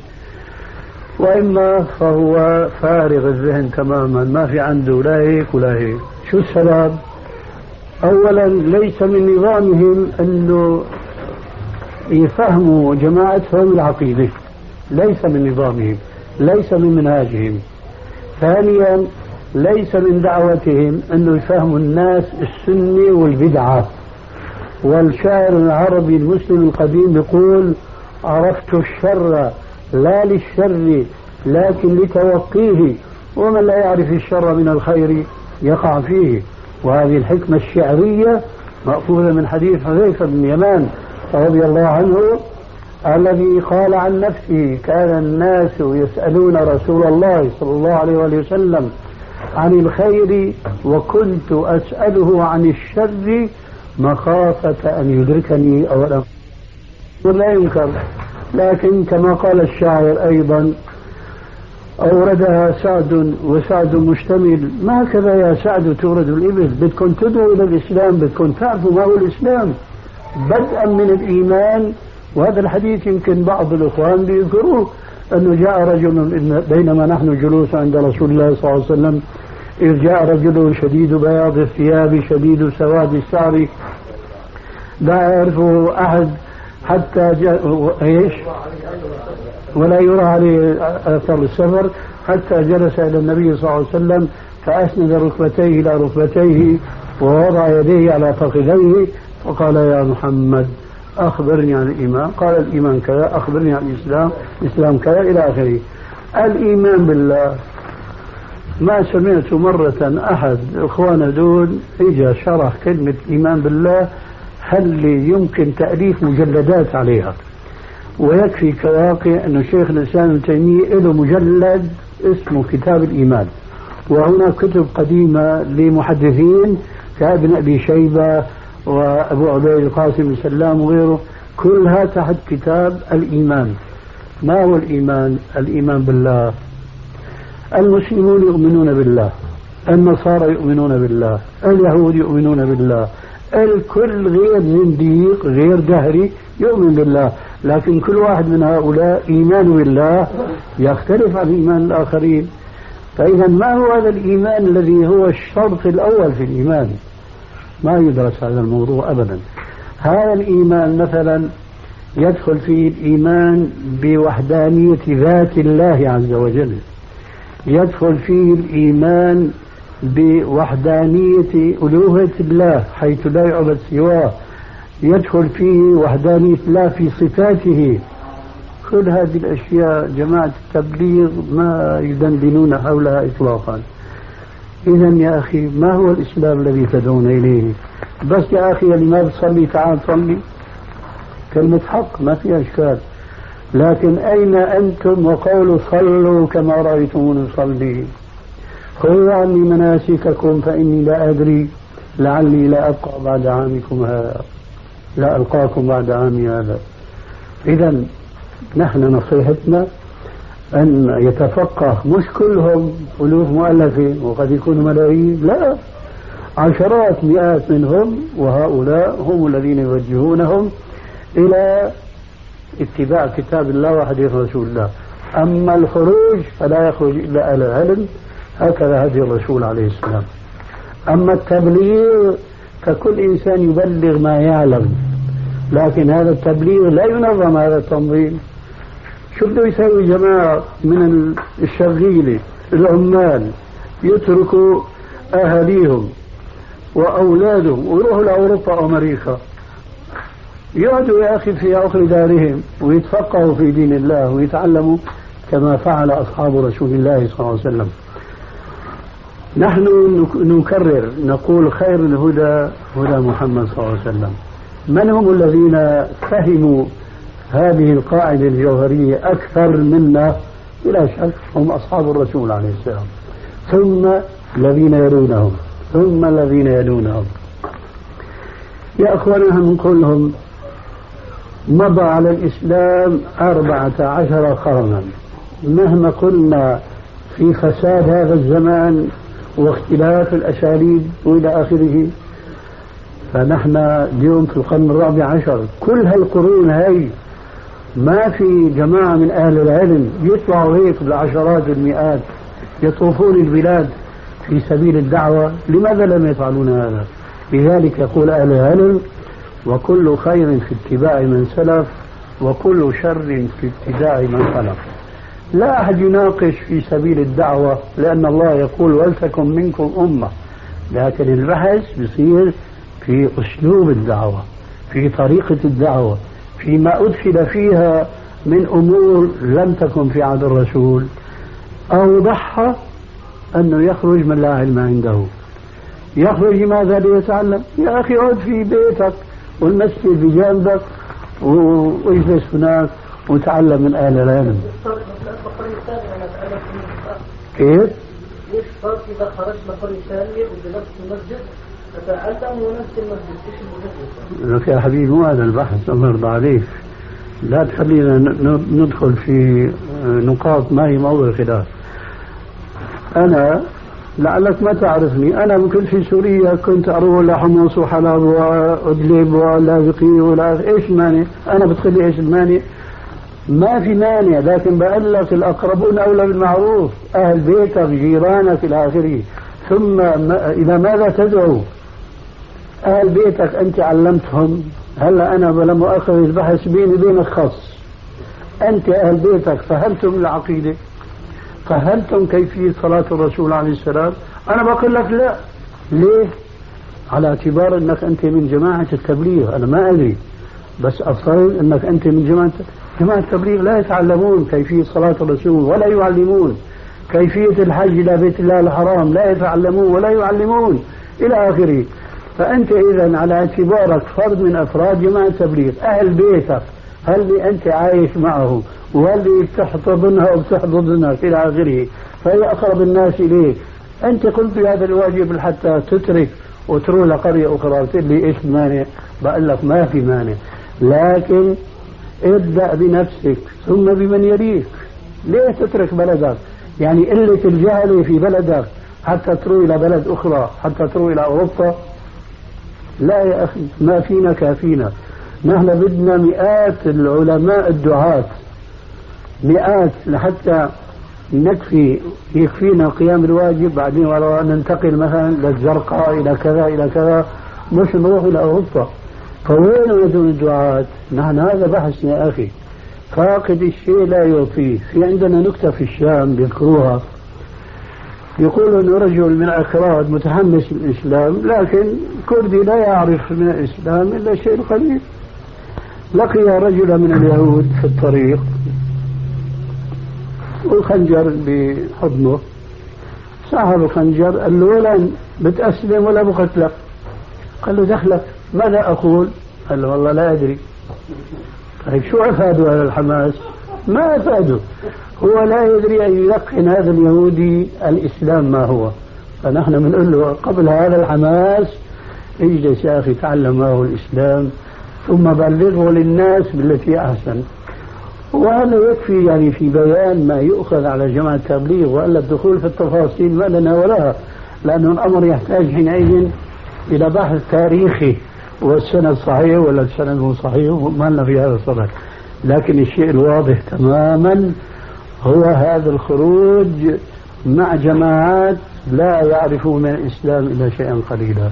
وإما فهو فارغ الذهن تماما، ما في عنده لا هيك ولا هيك. شو السبب؟ أولا ليس من نظامهم أنه يفهموا جماعتهم العقيدة، ليس من نظامهم، ليس من منهاجهم. ثانيا ليس من دعوتهم أنه يفهموا الناس السنة والبدعة. والشاعر العربي المسلم القديم يقول: عرفت الشر لا للشر لكن لتوقيه، ومن لا يعرف الشر من الخير يقع فيه. وهذه الحكمة الشعرية مأخوذة من حديث حذيفة بن اليمان رضي الله عنه الذي قال عن نفسه: كان الناس يسألون رسول الله صلى الله عليه وآله وسلم عن الخير وكنت أسأله عن الشر مخافة أن يدركني أو أن ولا ينكر. لكن كما قال الشاعر أيضا أوردها سعد وسعد مشتمل: ما هكذا يا سعد تورد الإبل، بدكم تدعوا إلى الإسلام، بدكم تعرفوا ما هو الإسلام بدءا من الإيمان. وهذا الحديث يمكن بعض الإخوان بيذكروه، أنه جاء رجل بينما نحن جلوس عند رسول الله صلى الله عليه وسلم، إذ جاء رجل شديد بياض الثياب شديد سواد الشعر لا يعرفه أحد حتى جاء إيش ولا يرى عليه أثر السفر، حتى جلس إلى النبي صلى الله عليه وسلم فأسند ركبتيه إلى ركبتيه ووضع يديه على فخذيه فقال يا محمد أخبرني عن الإيمان. قال الإيمان كذا. أخبرني عن الإسلام. الإسلام كذا إلى آخره. الإيمان بالله ما سمعت مرة أحد إخوانا دول إجا شرح كلمة إيمان بالله هل لي يمكن تأليف مجلدات عليها. ويكفي كواقع أن شيخ الإسلام ابن تيمية له مجلد اسمه كتاب الإيمان، وهناك كتب قديمة لمحدثين كابن أبي شيبة وأبو عبيد القاسم بن سلام وغيره، كلها تحت كتاب الإيمان. ما هو الإيمان؟ الإيمان بالله. المسلمون يؤمنون بالله، النصارى يؤمنون بالله، اليهود يؤمنون بالله، الكل غير زنديق غير دهري يؤمن بالله، لكن كل واحد من هؤلاء إيمان بالله يختلف عن إيمان الآخرين. فإذا ما هو هذا الإيمان الذي هو الشرط الأول في الإيمان؟ ما يدرس هذا الموضوع أبدا. هذا الإيمان مثلا يدخل فيه الإيمان بوحدانية ذات الله عز وجل، يدخل فيه الإيمان بوحدانية ألوهة الله حيث لا يعبد سواه، يدخل فيه وحدانية الله في صفاته. كل هذه الأشياء جماعة التبليغ ما يدندنون حولها إطلاقا. إذا يا أخي ما هو الإسلام الذي تدعون إليه؟ بس يا أخي اللي ما بتصلي تعال صلي، كلمة حق ما فيها إشكال، لكن أين أنتم وقولوا صلوا كما رأيتموني أصلي؟ خذوا عني مناسككم فإني لا أدري لعلي لا أبقى بعد عامكم هذا، لا ألقاكم بعد عامي هذا. إذا نحن نصيحتنا أن يتفقه، مش كلهم ألوف مؤلفين وقد يكونوا ملايين، لا، عشرات مئات منهم، وهؤلاء هم الذين يوجهونهم إلى اتباع كتاب الله وحديث رسول الله. أما الخروج فلا يخرج إلا أهل العلم، هكذا هدي الرسول عليه السلام. أما التبليغ فكل إنسان يبلغ ما يعلم، لكن هذا التبليغ لا ينظم هذا التنظيم. شو بده يسوي جماعة من الشغيلة العمال يتركوا أهاليهم وأولادهم ويروحوا لأوروبا أو أمريكا، يقعدوا يا أخي في عقر دارهم ويتفقهوا في دين الله ويتعلموا كما فعل أصحاب رسول الله صلى الله عليه وسلم. نحن نكرر نقول خير الهدى هدى محمد صلى الله عليه وسلم. من هم الذين فهموا هذه القاعدة الجوهرية أكثر منا؟ بلا شك هم أصحاب الرسول عليه السلام، ثم الذين يلونهم، ثم الذين يلونهم. يا أخوانا نقول لهم مضى على الإسلام أربعة عشر قرنا، مهما قلنا في فساد هذا الزمان واختلاف الأساليب وإلى آخره، فنحن اليوم في القرن الرابع عشر. كل هالقرون هاي ما في جماعة من أهل العلم يطلعوا هيك بالعشرات والمئات يطوفون البلاد في سبيل الدعوة. لماذا لم يفعلون هذا؟ لذلك يقول أهل العلم وكل خير في اتباع من سلف وكل شر في ابتداع من خلف. لا أحد يناقش في سبيل الدعوة، لأن الله يقول ولتكن منكم أمة، لكن البحث بيصير في أسلوب الدعوة، في طريقة الدعوة، فيما أدخل فيها من أمور لم تكن في عهد الرسول. أوضحها أنه يخرج من لا علم عنده. يخرج لماذا؟ ليتعلم. يا أخي اقعد في بيتك والمسجد بجانبك واجلس هناك وتعلم من أهل العلم. كيف؟ ليش فرق إذا خرجنا قرية ثانية وبنفس المسجد أتعلم ونفس المسجد؟ إيش المسجد؟ لك يا حبيبي مو هذا البحث، الله يرضى عليك، لا تخلينا ندخل في نقاط ما هي موضوع خلاف. أنا لعلك ما تعرفني، أنا كنت في سوريا كنت أروح لحمص وحلب وأدلب ولاذقي ولا إيش مانع؟ أنا بتخلي إيش المانع؟ ما في مانع، لكن بقول لك الأقربون أولى بالمعروف، أهل بيتك جيرانك إلى آخره. ثم إلى ماذا تدعو؟ أهل بيتك أنت علمتهم. هلا أنا لما أخذ البحث بيني بينك خاص، أنت أهل بيتك فهمتم العقيدة؟ فهمتم كيفية صلاة الرسول عليه السلام؟ أنا بقول لك لا. ليه؟ على اعتبار أنك أنت من جماعة التبليغ. أنا ما أدري، بس أفترض أنك أنت من جماعة جماعة التبليغ لا يتعلمون كيفية صلاة الرسول ولا يعلمون كيفية الحج إلى بيت الله الحرام، لا يتعلمون ولا يعلمون إلى آخره. فأنت إذن على اعتبارك فرد من أفراد جماعة التبليغ، أهل بيتك هل اللي أنت عايش معهم واللي بتحتضنها وبتحضنك إلى آخره، فهي أقرب الناس إليك. أنت قلت بهذا الواجب حتى تترك وتروح لقرية أخرى وتقول لي إيش مانع؟ بقول لك ما في مانع، لكن ابدأ بنفسك ثم بمن يليك. ليه تترك بلدك؟ يعني قلة الجهل في بلدك حتى تروح إلى بلد أخرى، حتى تروح إلى أوروبا؟ لا يا أخي، ما فينا كافينا. نحن بدنا مئات العلماء الدعاة، مئات لحتى نكفي يكفينا قيام الواجب، بعدين ورا ننتقل مثلا للزرقاء إلى كذا إلى كذا، مش نروح إلى أوروبا. فوين وجود الدعاة؟ نحن هذا بحث يا أخي، فاقد الشيء لا يعطيه. في عندنا نكتة في الشام بيذكروها، يقول أنه رجل من أكراد متحمس للإسلام، لكن كردي لا يعرف من الإسلام إلا شيء قليل. لقي رجلا من اليهود في الطريق والخنجر بحضنه، صاحب الخنجر قال له ولا بتأسلم ولا بقتلك؟ قال له دخلك، ماذا أقول؟ قال له والله لا أدري. طيب شو أفادوا هذا الحماس؟ ما أفادوا، هو لا يدري أن يلقن هذا اليهودي الإسلام ما هو. فنحن بنقول له قبل هذا الحماس اجلس يا أخي تعلم ما هو الإسلام ثم بلغه للناس بالتي أحسن. وهذا يكفي يعني في بيان ما يؤخذ على جماعة التبليغ، وألا الدخول في التفاصيل ما لنا ولها، لأن الأمر يحتاج حينئذ إلى بحث تاريخي والسند صحيح ولا السند مو صحيح، وما لنا في هذا الصدد. لكن الشيء الواضح تماما هو هذا الخروج مع جماعات لا يعرفون من الإسلام إلا شيئا قليلا.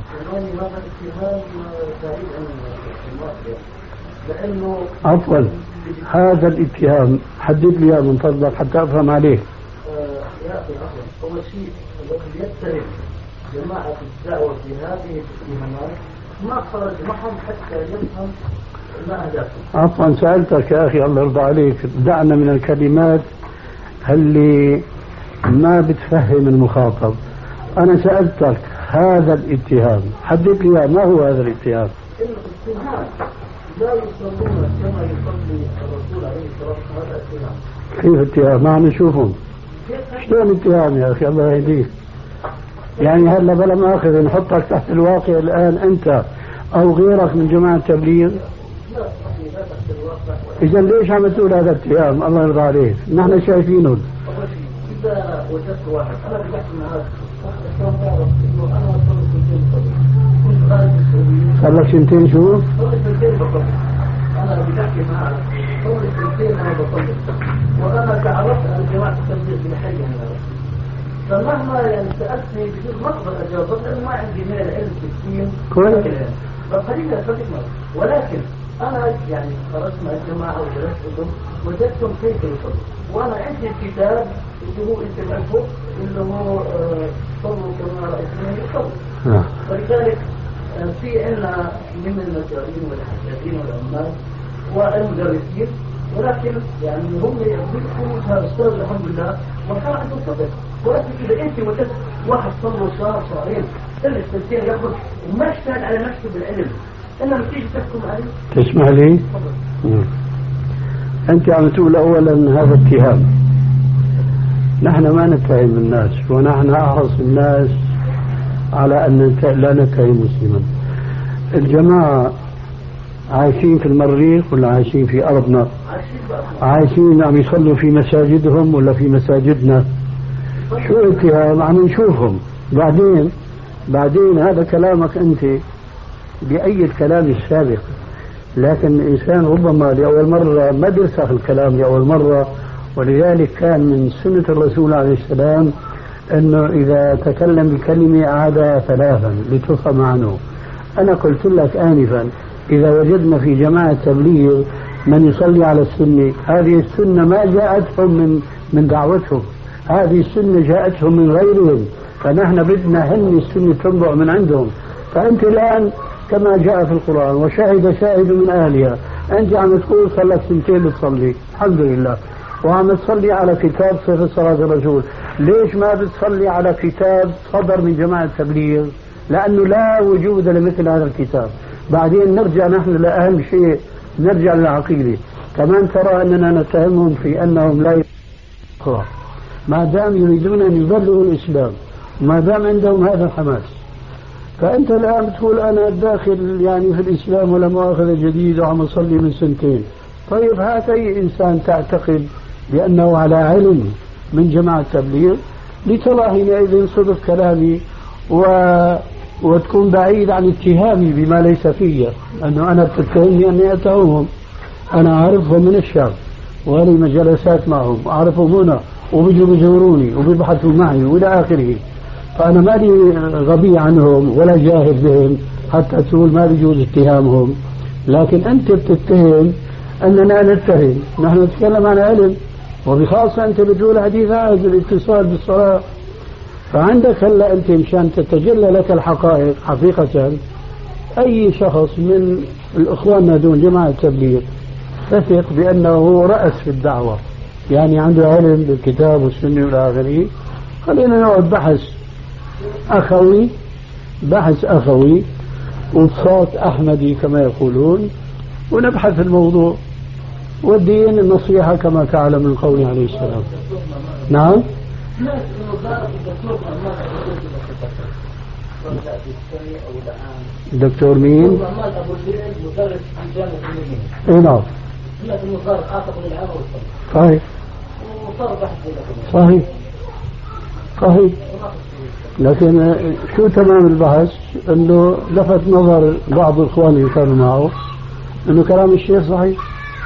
عفوا، هذا الاتهام حدد لي من فضلك حتى أفهم عليه. يا أخي أول شيء الذي يتهم جماعة الدعوة في هذه الاتهامات ما خرج معهم حتى يفهم ما أهدافهم. عفوا سألتك يا أخي الله يرضى عليك، دعنا من الكلمات اللي ما بتفهم المخاطب. أنا سألتك هذا الاتهام حدد لي ما هو هذا الاتهام. الاتهام لا يصلون كما يصلي الرسول عليه الصلاة والسلام. هذا اتهام. كيف اتهام؟ ما عم نشوفهم. شلون اتهام يا أخي الله يهديك؟ يعني هلا بلا ما أخذ نحطك تحت الواقع الآن أنت أو غيرك من جماعة التبليغ. إذا ليش عم تقول هذا اتهام؟ الله يرضى عليك، نحن شايفينه. إذا وجدت واحد أنا بحكي مع هذا الشخص تعرف إنه أنا وصلت سنتين قبل كنت خارج السعودية. صار لك سنتين شو؟ صلت سنتين بقبل. أنا بحكي معه صلت سنتين أنا بقبل، وأنا تعرفت على جماعة التبليغ بحي أنا. فمهما يعني سألتني بجوز ما أقدر أجاوب لأنه ما عندي من العلم في الدين. كويس. فخليني أفكر معه، ولكن أنا يعني خرجت مع الجماعة ودرستهم وجدتهم كيف يصلوا، وأنا عندي الكتاب اللي هو أنت تعرفه اللي هو صلوا كما رأيتني يصلوا. فلذلك في عندنا من المسؤولين والحجاجين والعمال والمدرسين، ولكن يعني هم يكونوا هذا السبب الحمد لله وكان عندهم صدق. ولكن إذا أنت وجدت واحد صلوا شهر شهرين اللي السنتين ياخذ وما اجتهد على نفسه بالعلم، إنما تيجي تحكم عليه. تسمح لي؟ أنت عم تقول أولا هذا اتهام. نحن ما نتهم الناس، ونحن أحرص الناس على أن لا نتهم مسلما. الجماعة عايشين في المريخ ولا عايشين في أرضنا؟ عايشين عم يصلوا في مساجدهم ولا في مساجدنا؟ شو الاتهام؟ عم نشوفهم. بعدين بعدين هذا كلامك أنت بأي الكلام السابق، لكن الإنسان ربما لأول مرة ما درسه الكلام لأول مرة، ولذلك كان من سنة الرسول عليه السلام أنه إذا تكلم بكلمة أعادها ثلاثا لتفهم عنه. أنا قلت لك آنفا إذا وجدنا في جماعة تبليغ من يصلي على السنة، هذه السنة ما جاءتهم من من دعوتهم، هذه السنة جاءتهم من غيرهم، فنحن بدنا هن السنة تنبع من عندهم. فأنت الآن كما جاء في القرآن وشهد شاهد من أهلها، أنت عم تقول صار لك سنتين بتصلي الحمد لله، وعم تصلي على كتاب صفة صلاة الرسول، ليش ما بتصلي على كتاب صدر من جماعة التبليغ؟ لأنه لا وجود لمثل هذا الكتاب. بعدين نرجع نحن لأهم شيء، نرجع للعقيدة. كمان ترى أننا نتهمهم في أنهم لا يقرأ، ما دام يريدون أن يبلغوا الإسلام، وما دام عندهم هذا الحماس. فأنت الآن تقول أنا داخل يعني في الإسلام ولا مؤاخذة جديد وعم أصلي من سنتين. طيب هات أي إنسان تعتقد بأنه على علم من جماعة التبليغ لترى حينئذ صدق كلامي و... وتكون بعيد عن اتهامي بما ليس فيه، أنه أنا بتتهمني أني أتهمهم. أنا أعرفهم من الشام ولي جلسات معهم، أعرفهم هنا وبيجوا بيزوروني وبيبحثوا معي وإلى آخره. فأنا مالي غبي عنهم ولا جاهل بهم حتى تقول ما بيجوز اتهامهم. لكن أنت بتتهم أننا نتهم، نحن نتكلم عن علم، وبخاصة أنت بتقول حديث عايز الاتصال بالصلاة. فعندك هلا أنت مشان تتجلى لك الحقائق حقيقة، أي شخص من الإخوان دون جماعة التبليغ تثق بأنه رأس في الدعوة، يعني عنده علم بالكتاب والسنة والى آخره. خلينا نقعد بحث أخوي، بحث أخوي وبساط أحمدي كما يقولون، ونبحث في الموضوع. والدين النصيحة كما تعلم من قول عليه السلام. نعم. دكتور مين؟ اي نعم. صحيح صحيح صحيح. لكن شو تمام البحث؟ انه لفت نظر بعض اخواني اللي كانوا معه انه كلام الشيخ صحيح.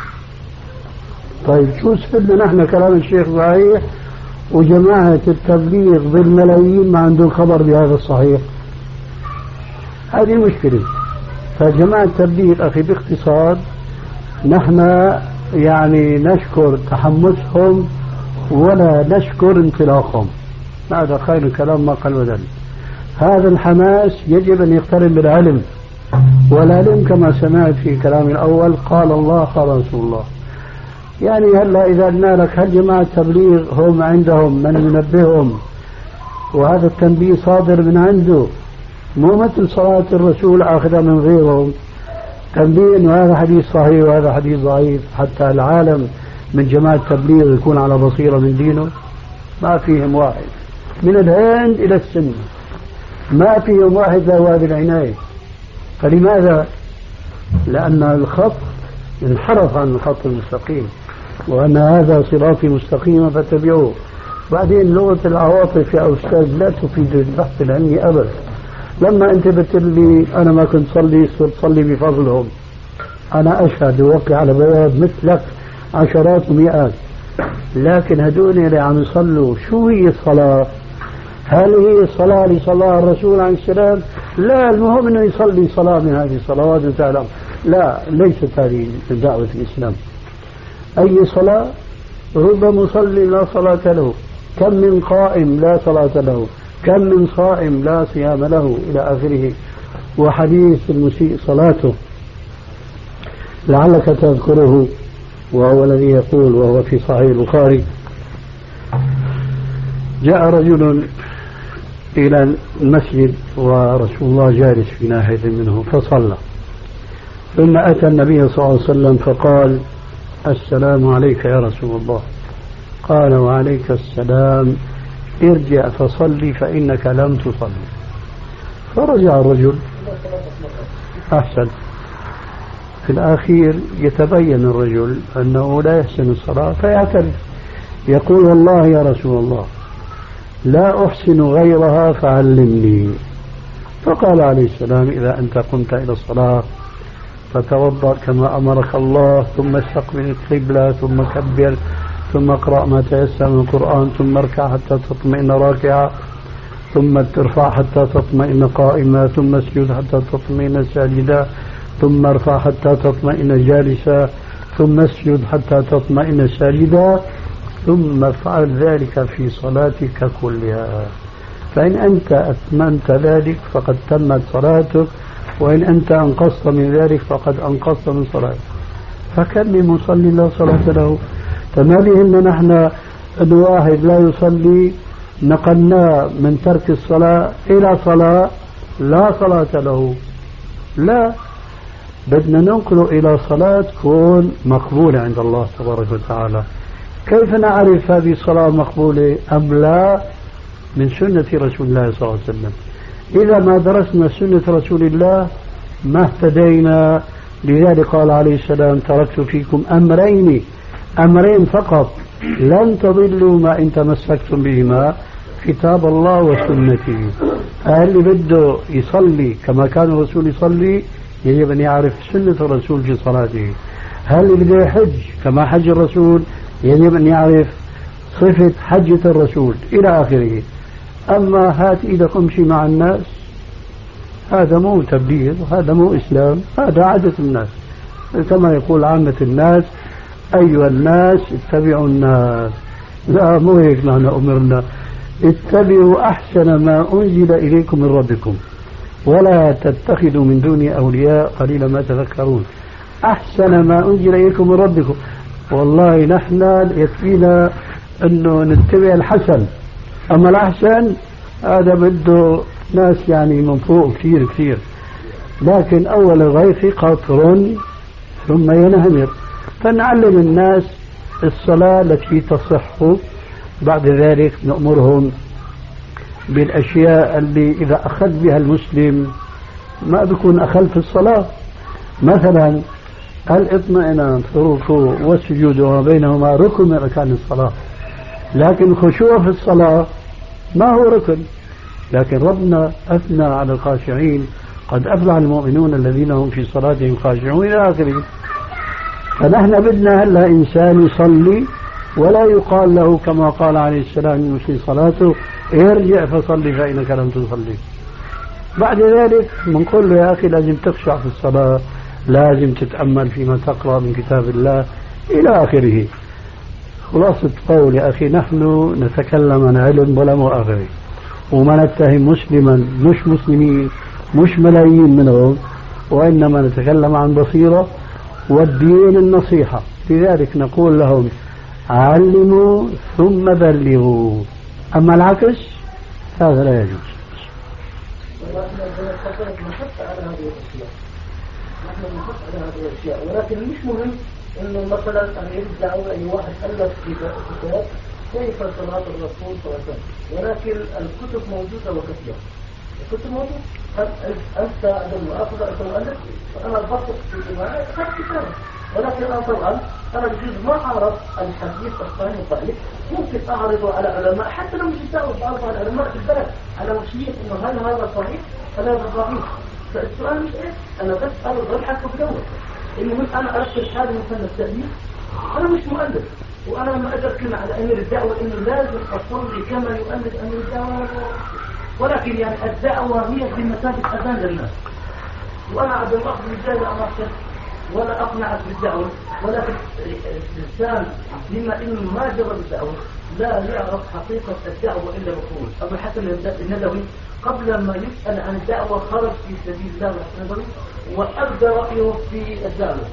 طيب شو استفدنا نحن كلام الشيخ صحيح وجماعة التبليغ بالملايين ما عندهم خبر بهذا الصحيح؟ هذه مشكلة. فجماعة التبليغ أخي باختصار نحن يعني نشكر تحمسهم ولا نشكر انطلاقهم، هذا خير الكلام ما قل ودل. هذا الحماس يجب أن يقترن بالعلم، والعلم كما سمعت في كلام الأول قال الله قال رسول الله. يعني هلا إذا قلنا لك هل جماعة التبليغ هم عندهم من ينبههم وهذا التنبيه صادر من عنده، مو مثل صلاة الرسول آخذها من غيرهم، تنبيه أنه هذا حديث صحيح وهذا حديث ضعيف حتى العالم من جماعة التبليغ يكون على بصيرة من دينه. ما فيهم واحد من الهند إلى السن، ما فيهم واحد ذو هذه العناية. فلماذا؟ لأن الخط انحرف عن الخط المستقيم، وأن هذا صراطي مستقيما فاتبعوه. بعدين لغة العواطف يا أستاذ لا تفيد البحث العلمي أبدا. لما أنت بتقول لي أنا ما كنت صلي صرت صلي بفضلهم، أنا أشهد ووقع على بياض مثلك عشرات ومئات، لكن هدول اللي عم يصلوا شو هي الصلاة؟ هل هي الصلاة لصلاة الرسول عليه السلام؟ لا، المهم أنه يصلي صلاة من هذه الصلوات وتعلم. لا، ليست هذه دعوة الإسلام. أي صلاة؟ رب مصلي لا صلاة له، كم من قائم لا صلاة له، كم من صائم لا صيام له إلى آخره. وحديث المسيء صلاته لعلك تذكره، وهو الذي يقول وهو في صحيح البخاري: جاء رجل إلى المسجد ورسول الله جالس في ناحية منه فصلى، ثم أتى النبي صلى الله عليه وسلم فقال: السلام عليك يا رسول الله. قال: وعليك السلام، ارجع فصلي فإنك لم تصلي. فرجع الرجل. أحسن. في الأخير يتبين الرجل أنه لا يحسن الصلاة فيعترف، يقول: والله يا رسول الله لا أحسن غيرها فعلمني. فقال عليه السلام: إذا أنت قمت إلى الصلاة فتوضأ كما أمرك الله، ثم استقبل القبلة، ثم كبر، ثم اقرأ ما تيسر من القرآن، ثم اركع حتى تطمئن راكعا، ثم ترفع حتى تطمئن قائما، ثم اسجد حتى تطمئن ساجدا، ثم ارفع حتى تطمئن جالسا، ثم اسجد حتى تطمئن ساجدا، ثم افعل ذلك في صلاتك كلها. فإن أنت أتممت ذلك فقد تمت صلاتك، وإن أنت أنقصت من ذلك فقد أنقصت من صلاتك. فكم من مصلي لا صلاة له؟ فما إن نحن الواحد لا يصلي نقلناه من ترك الصلاة إلى صلاة لا صلاة له. لا، بدنا ننقل إلى صلاة تكون مقبولة عند الله تبارك وتعالى. كيف نعرف هذه الصلاة مقبولة أم لا؟ من سنة رسول الله صلى الله عليه وسلم. إذا ما درسنا سنة رسول الله ما اهتدينا. لذلك قال عليه السلام: تركت فيكم أمرين، أمرين فقط لن تضلوا ما إن تمسكتم بهما، كتاب الله وسنته. اللي بده يصلي كما كان الرسول يصلي يجب أن يعرف سنة الرسول في صلاته. هل اللي بده يحج كما حج الرسول يجب أن يعرف صفة حجة الرسول إلى آخره. أما هات إيدك امشي مع الناس، هذا مو تبليغ، هذا مو إسلام، هذا عادة الناس. كما يقول عامة الناس: أيها الناس اتبعوا الناس. لا، مو هيك نحن أمرنا. اتبعوا أحسن ما أنزل إليكم من ربكم ولا تتخذوا من دوني أولياء قليلا ما تذكرون. أحسن ما أنزل إليكم من ربكم. والله نحن يكفينا أنه نتبع الحسن، أما الأحسن هذا بده ناس يعني من فوق كثير كثير. لكن أول الغيث قطر ثم ينهمر. فنعلم الناس الصلاة التي تصح، بعد ذلك نأمرهم بالأشياء اللي إذا أخذ بها المسلم ما بيكون أخذ في الصلاة. مثلا الاطمئنان في الركوع والسجود وما بينهما ركن من أركان الصلاة، لكن خشوع في الصلاة ما هو ركن. لكن ربنا أثنى على الخاشعين: قد أفلح المؤمنون الذين هم في صلاتهم خاشعون إلى آخره. فنحن بدنا هلا إنسان يصلي ولا يقال له كما قال عليه السلام في صلاته: ارجع فصلي فإنك لم تصلي. بعد ذلك بنقول له: يا أخي لازم تخشع في الصلاة، لازم تتأمل فيما تقرأ من كتاب الله إلى آخره. خلاصة قول يا أخي، نحن نتكلم عن علم ولا مؤاخذة، وما نتهم مسلما مش مسلمين مش ملايين منهم، وإنما نتكلم عن بصيرة والدين النصيحة. لذلك نقول لهم: علموا ثم بلغوا. أما العكس هذا لا يجوز. نحن نحط على هذه الأشياء، ولكن مش مهم إنه مثلا أن يبدأ أي واحد ألف كتاب كيف صلاة الرسول صلى الله عليه وسلم، ولكن الكتب موجودة وكثيرة. الكتب موجودة. أنت المؤاخذة أنت مؤلف، فأنا بثق في جماعة أخذت كتابة، ولكن أنا طبعا أنا بجوز ما أعرف الحديث الصحيح الضعيف، ممكن أعرضه على علماء حتى لو مش يساوي بعض العلماء في البلد على مشيئة إنه هل هذا صحيح هل هذا ضعيف. فالسؤال مش إيه، أنا بس أرد أبحث بدور. المهم أنا أركز هذا مثلا التأليف، أنا مش مؤلف، وأنا لما أجر كلمة على أمير الدعوة إنه لازم أصلي كما يؤلف أمير الدعوة، ولكن يعني الدعوة هي في مسافة أذان للناس، وأنا عبد الأخذ الجاهل أمامك ولا أقنعك بالدعوة، ولكن الإنسان بما إنه ما جرب الدعوة لا يعرف حقيقة الدعوة إلا بقول. أبو الحسن الندوي قبل ما يسأل عن الدعوة خرج في سبيل الله النبوي وأبدى رأيه في الدعوة.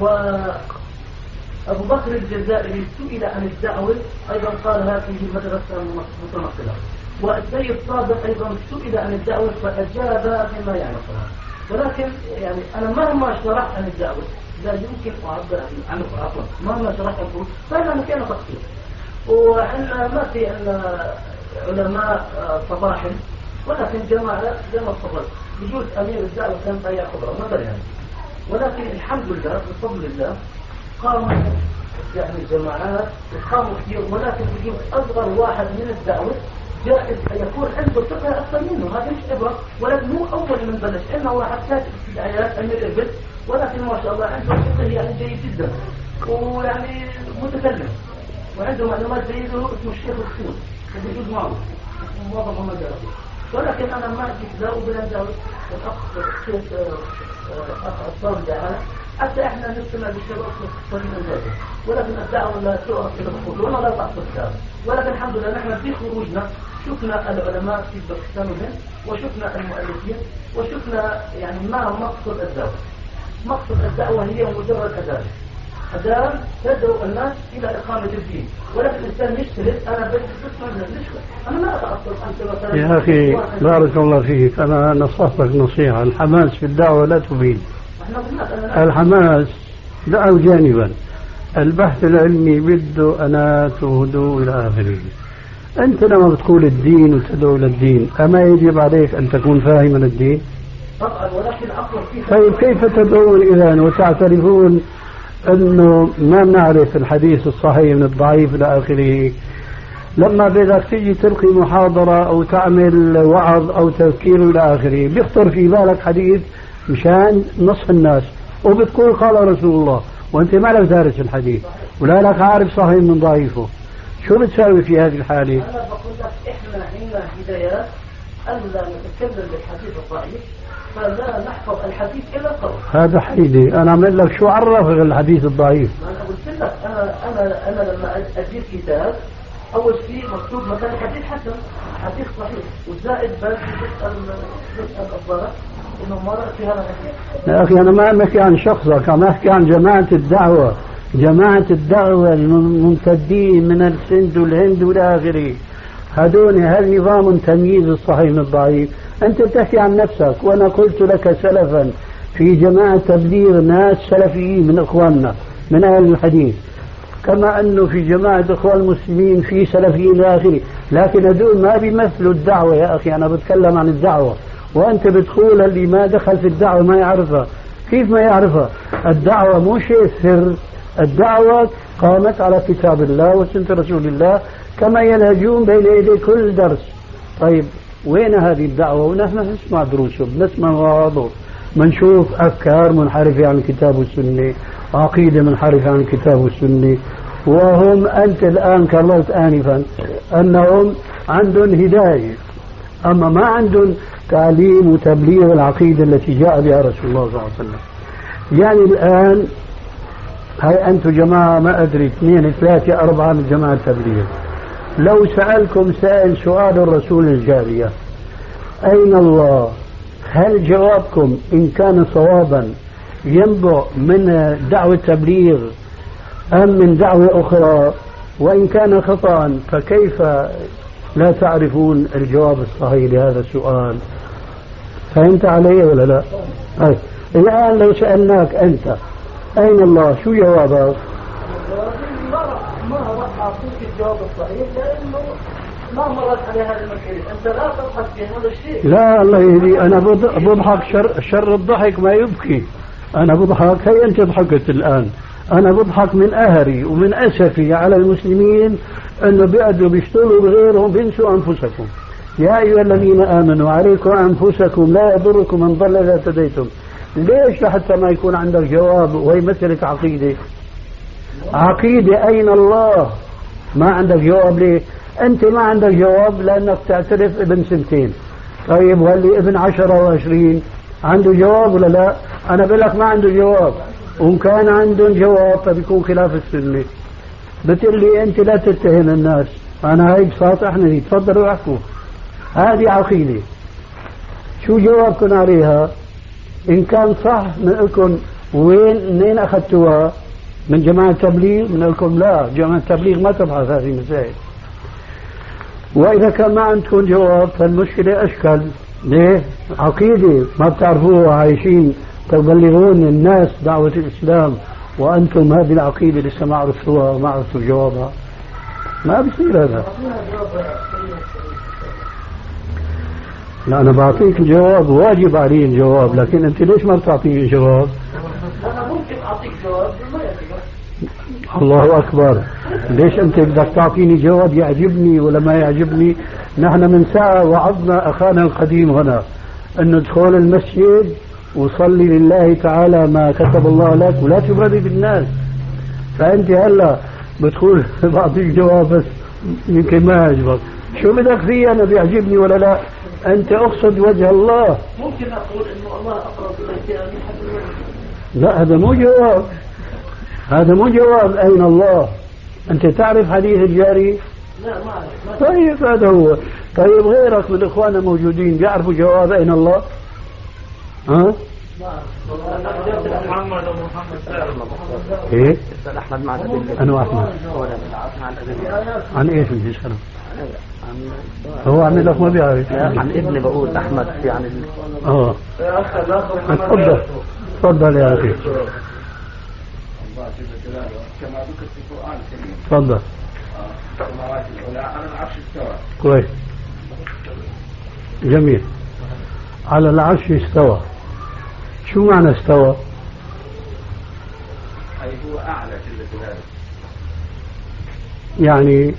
وأبو بكر الجزائري سئل عن الدعوة أيضا قال هذه مدرسة متنقلة. والسيد صادق أيضا سئل عن الدعوة فأجاب بما يعرفها. ولكن يعني أنا مهما شرحت عن الدعوة لا يمكن أعبر عنه عفوا مهما شرحت عنه فأنا كان تقصير. وإحنا ما في عندنا علماء صباح، ولكن جماعة زي ما تفضل بجوز أمير الدعوة كان ضيع خبرة ما يعني. ولكن الحمد لله بفضل الله قاموا يعني الجماعات وقاموا كثير، ولكن بجوز أصغر واحد من الدعوة جائز أن يكون عنده فقه أكثر منه. هذا مش عبرة، ولكن مو أول من بلش. إنه واحد كاتب في الآيات أمير البيت، ولكن ما شاء الله عنده فقه يعني جيد جدا، ويعني متكلم وعنده معلومات جيدة، اسمه الشيخ الخصوص وبجوز معه موظف محمد جاربي. ولكن أنا ما أجيك لا وبلا جاوز الأخ الشيخ أخ أصار دعاء حتى إحنا نستمع بالشباب مختصرين ذاته، ولكن الدعوة لا تؤثر الخطوة ولا تعصر الدعوة. ولكن الحمد لله نحن في خروجنا شفنا العلماء في باكستان وهند، وشفنا المؤلفين، وشفنا يعني ما مقصد الدعوة. مقصد الدعوة هي مجرد أذان، أذان تدعو الناس إلى إقامة الدين، ولكن الإنسان يشترط أنا بدي تسمع من المشكلة. أنا ما أتعصب أنت مثلا. يا أخي بارك الله فيك، أنا نصحتك نصيحة، الحماس في الدعوة لا تبين. الحماس دعوا جانبا، البحث العلمي بده أنات وهدوء إلى آخره. أنت لما بتقول الدين وتدعو إلى الدين، أما يجب عليك أن تكون فاهما الدين؟ طبعا، ولكن أقرأ فيه. طيب كيف تدعون إذن وتعترفون أنه ما نعرف الحديث الصحيح من الضعيف إلى آخره؟ لما بدك تيجي تلقي محاضرة أو تعمل وعظ أو تذكير إلى آخره، بيخطر في بالك حديث مشان نصح الناس، وبتقول قال رسول الله، وأنت ما لك دارس الحديث ولا لك عارف صحيح من ضعيفه. شو بتساوي في هذه الحالة؟ أنا بقول لك إحنا عندنا هدايات ألا نتكلم بالحديث الضعيف، فلا نحفظ الحديث إلى القول. هذا حيدي، أنا أعمل لك شو عرفك الحديث الضعيف؟ أنا قلت لك أنا أنا أنا لما أجيب كتاب أول شيء مكتوب مكان حديث حسن، حديث صحيح، والزائد بس نسأل نسأل الضرر إنه مرة في هذا الحديث. يا أخي أنا ما أحكي عن شخصك، أنا أحكي عن جماعة الدعوة، جماعة الدعوة الممتدين من السند والهند والى آخره. هدول هل نظام تمييز الصحيح من الضعيف؟ أنت بتحكي عن نفسك، وأنا قلت لك سلفا في جماعة تبليغ ناس سلفيين من إخواننا من أهل الحديث، كما أنه في جماعة إخوان المسلمين في سلفيين إلى آخره، لكن هدول ما بيمثلوا الدعوة. يا أخي أنا بتكلم عن الدعوة، وأنت بتقول اللي ما دخل في الدعوة ما يعرفها. كيف ما يعرفها؟ الدعوة مو شيء سر، الدعوة قامت على كتاب الله وسنة رسول الله كما يلهجون بين يدي كل درس. طيب وين هذه الدعوة؟ ونحن نسمع دروسهم، نسمع مواعظهم، منشوف أفكار منحرفة عن الكتاب والسنة، عقيدة منحرفة عن الكتاب والسنة، وهم أنت الآن كررت آنفا أنهم عندهم هداية، أما ما عندهم تعليم وتبليغ العقيدة التي جاء بها رسول الله صلى الله عليه وسلم. يعني الآن هاي أنتم جماعة ما أدري اثنين ثلاثة أربعة من جماعة التبليغ، لو سألكم سائل سؤال الرسول الجارية أين الله، هل جوابكم إن كان صوابا ينبع من دعوة تبليغ أم من دعوة أخرى؟ وإن كان خطأ فكيف لا تعرفون الجواب الصحيح لهذا السؤال؟ فهمت علي ولا لا؟ طيب الآن لو سألناك أنت أين الله، شو جوابك؟ ما راح أعطيك الجواب الصحيح لأنه ما مرت على هذا المكان. أنت لا تضحك في هذا الشيء. لا الله يهدي، أنا بضحك شر, شر الضحك ما يبكي. أنا بضحك، هي أنت ضحكت الآن، أنا بضحك من أهري ومن أسفي على المسلمين أنه بيقعدوا بيشتغلوا بغيرهم بينسوا أنفسكم. يا أيها الذين آمنوا عليكم أنفسكم لا يضركم من ضل إذا اهتديتم. ليش لحتى ما يكون عندك جواب؟ وهي مسألة عقيدة. عقيدة أين الله؟ ما عندك جواب. ليه؟ أنت ما عندك جواب لأنك تعترف ابن سنتين. طيب واللي ابن عشرة وعشرين عنده جواب ولا لا؟ أنا بقول لك ما عنده جواب، وإن كان عندهم جواب فبيكون خلاف السنة. بتقول لي أنت لا تتهم الناس، أنا هيك ساطحني، تفضلوا احكوا. هذه عقيدة، شو جوابكم عليها؟ إن كان صح نقولكم وين منين أخذتوها؟ من جماعة التبليغ؟ نقولكم لا، جماعة التبليغ ما تبحث هذه المسائل. وإذا كان ما عندكم جواب فالمشكلة أشكل. ليه؟ عقيدة ما بتعرفوها، عايشين تبلغون الناس دعوة الإسلام وأنتم هذه العقيدة لسه ما عرفتوها وما عرفتوا جوابها. ما بصير هذا. لا أنا بعطيك الجواب، واجب علي الجواب، لكن أنت ليش ما بتعطيني الجواب؟ أنا ممكن أعطيك جواب ما يعجبك. الله أكبر، ليش أنت بدك تعطيني جواب يعجبني ولا ما يعجبني؟ نحن من ساعة وعظنا أخانا القديم هنا أن ندخل المسجد وصلي لله تعالى ما كتب الله لك ولا تبردي بالناس. فأنت هلا بتقول بعطيك جواب بس يمكن ما يعجبك. شو بدك فيه؟ أنا بيعجبني ولا لا؟ أنت أقصد وجه الله. ممكن أقول إنه الله أقرب إليك من حبل الوريد. لا هذا مو جواب، هذا مو جواب. أين الله؟ أنت تعرف حديث الجاري لا ما أعرف. طيب هذا هو. طيب غيرك من الإخوان الموجودين بيعرفوا جواب أين الله؟ ها؟ محمد أبو محمد سالم. إيه؟ أحمد مع أنا أحمد. عن إيش بدي أسأله؟ هو عن الأخ ما بيعرف. عن ابني بقول أحمد يعني. آه. تفضل تفضل يا أخي. تفضل. كويس. جميل. على العرش استوى. شو معنى استوى؟ أي هو أعلى جل جلاله. يعني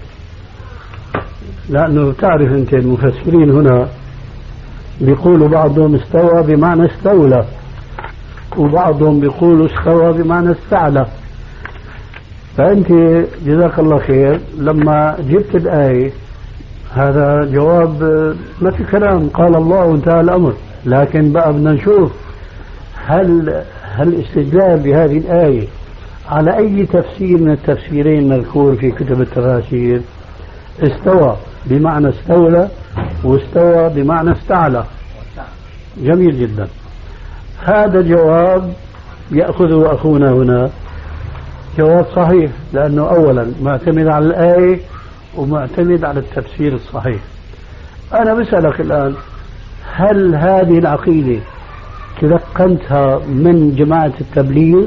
لأنه تعرف أنت المفسرين هنا بيقولوا بعضهم استوى بمعنى استولى، وبعضهم بيقولوا استوى بمعنى استعلى. فأنت جزاك الله خير لما جبت الآية هذا جواب ما في كلام، قال الله وانتهى الأمر. لكن بقى بدنا نشوف هل هل الاستدلال بهذه الآية على أي تفسير من التفسيرين المذكور في كتب التفاسير. استوى بمعنى استولى واستوى بمعنى استعلى. جميل جدا. هذا جواب يأخذه أخونا هنا جواب صحيح، لأنه أولا معتمد على الآية ومعتمد على التفسير الصحيح. أنا بسألك الآن، هل هذه العقيدة تلقنتها من جماعة التبليغ؟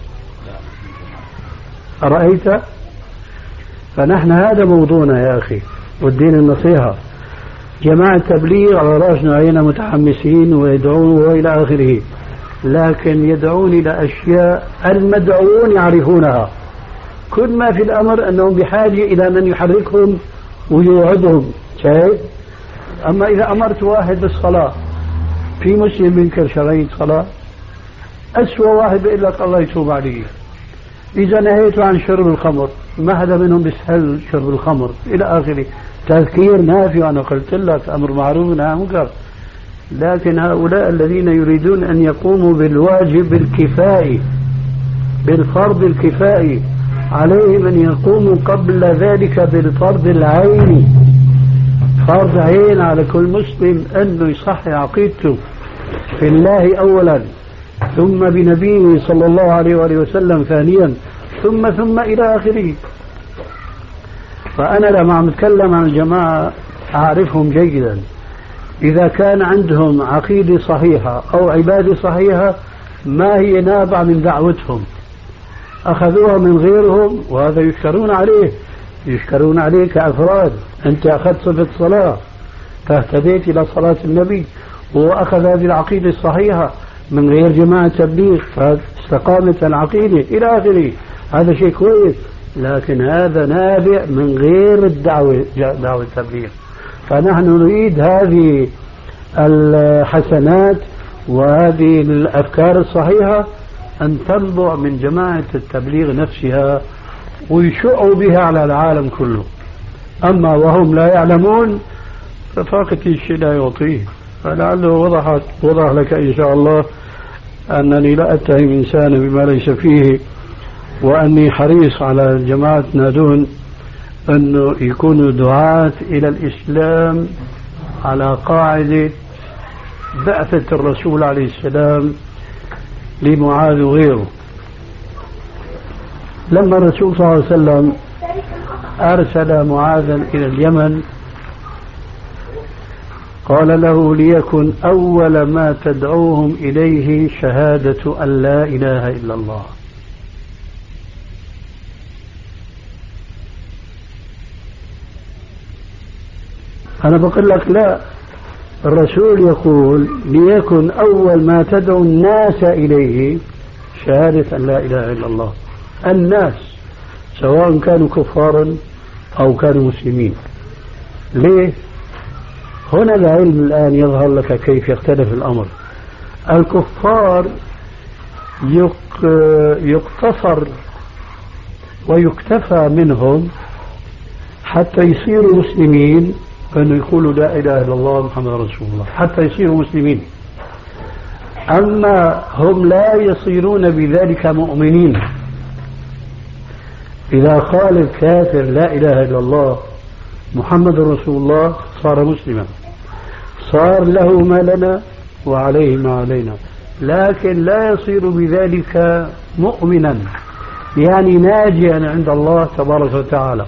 أرأيت؟ فنحن هذا موضوعنا يا أخي، والدين النصيحة. جماعة التبليغ على رأسنا علينا متحمسين ويدعون وإلى آخره، لكن يدعون إلى أشياء المدعوون يعرفونها. كل ما في الأمر أنهم بحاجة إلى من يحركهم ويوعدهم. شايف؟ أما إذا أمرت واحد بالصلاة، في مسلم ينكر شرعية صلاة؟ أسوأ واحد بيقول لك الله يتوب عليه. إذا نهيت عن شرب الخمر، ما حدا منهم بيسهل شرب الخمر إلى آخره. تذكير نافع، أنا قلت لك أمر معروف ونهي عن منكر. لكن هؤلاء الذين يريدون أن يقوموا بالواجب الكفائي، بالفرض الكفائي، عليهم أن يقوموا قبل ذلك بالفرض العيني. فرض عين على كل مسلم أنه يصحي عقيدته في الله أولا، ثم بنبيه صلى الله عليه وآله وسلم ثانيا، ثم ثم إلى آخره. فأنا لما عم أتكلم عن الجماعة أعرفهم جيدا. إذا كان عندهم عقيدة صحيحة أو عبادة صحيحة ما هي نابعة من دعوتهم، أخذوها من غيرهم، وهذا يشكرون عليه، يشكرون عليه كأفراد. أنت أخذت صفة صلاة فاهتديت إلى صلاة النبي، وأخذ هذه العقيدة الصحيحة من غير جماعة تبليغ فاستقامت العقيدة إلى آخره. هذا شيء كويس، لكن هذا نابع من غير الدعوة، دعوة التبليغ. فنحن نريد هذه الحسنات وهذه الأفكار الصحيحة أن تنبع من جماعة التبليغ نفسها ويشعوا بها على العالم كله. أما وهم لا يعلمون ففاقة الشيء لا يعطيه. فلعله وضحت وضح لك إن شاء الله أنني لا أتهم إنسانا بما ليس فيه، وأني حريص على جماعتنا دون أنه يكونوا دعاة إلى الإسلام على قاعدة بعثة الرسول عليه السلام لمعاذ وغيره. لما الرسول صلى الله عليه وسلم أرسل معاذا إلى اليمن قال له: ليكن أول ما تدعوهم إليه شهادة أن لا إله إلا الله. أنا بقول لك لا، الرسول يقول: ليكن أول ما تدعو الناس إليه شهادة أن لا إله إلا الله. الناس سواء كانوا كفارا أو كانوا مسلمين. ليه؟ هنا العلم الآن يظهر لك كيف يختلف الأمر. الكفار يقتصر ويكتفى منهم حتى يصيروا مسلمين أن يقولوا لا إله إلا الله محمد رسول الله، حتى يصيروا مسلمين. أما هم لا يصيرون بذلك مؤمنين. إذا قال الكافر لا إله إلا الله محمد رسول الله صار مسلما، صار له ما لنا وعليه ما علينا، لكن لا يصير بذلك مؤمنا، يعني ناجيا عند الله تبارك وتعالى.